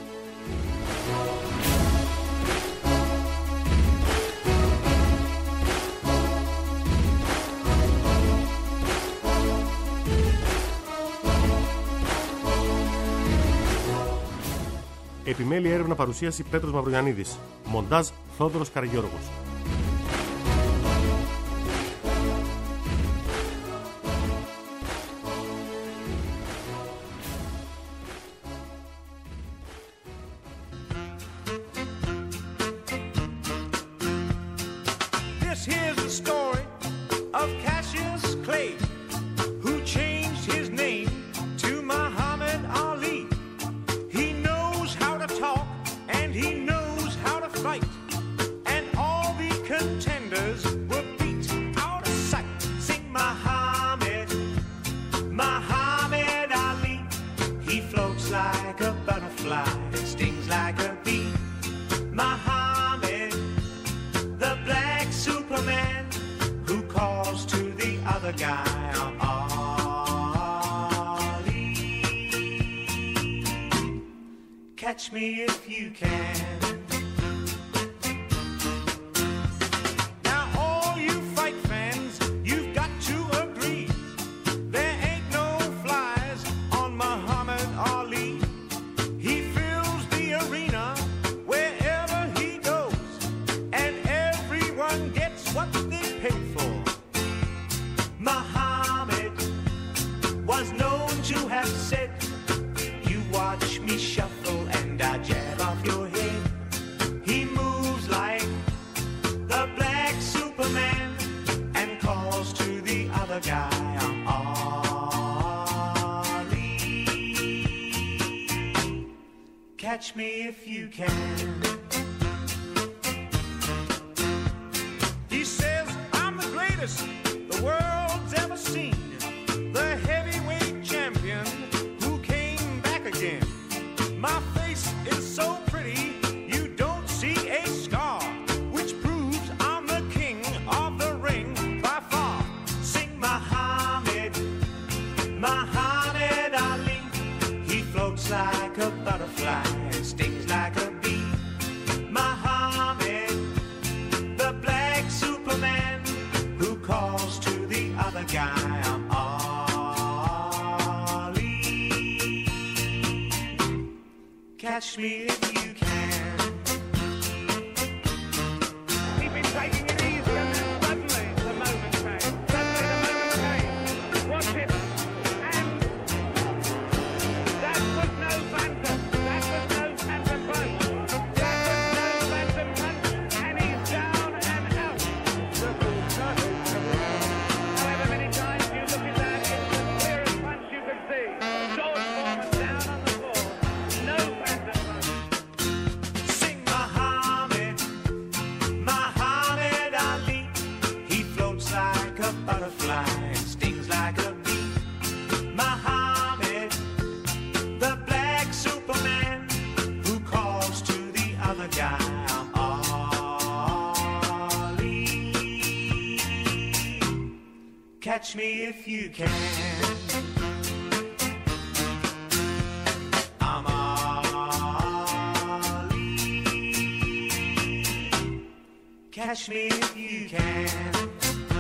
Επιμέλεια έρευνα παρουσίαση Πέτρος Μαυρογιαννίδης. Μοντάζ Θόδωρος Καραγιώργος. Catch me if you can. Now all you fight fans, you've got to agree, there ain't no flies on Muhammad Ali. He fills the arena wherever he goes, and everyone gets what they pay for. Muhammad was known to have said, you watch me shuffle and I jab off your head. He moves like the black Superman and calls to the other guy, I'm Ali. Catch me if you can. He says, I'm the greatest the world's ever seen, the heavyweight champion who came back again. My face is so pretty, you don't see a scar, which proves I'm the king of the ring by far. Sing Muhammad, Muhammad Ali. He floats like a butterfly and stings like a bee. Muhammad, the black Superman who calls to the other guy, I'm Catch me if you can. Catch me if you can. I'm Ali. Catch me if you can.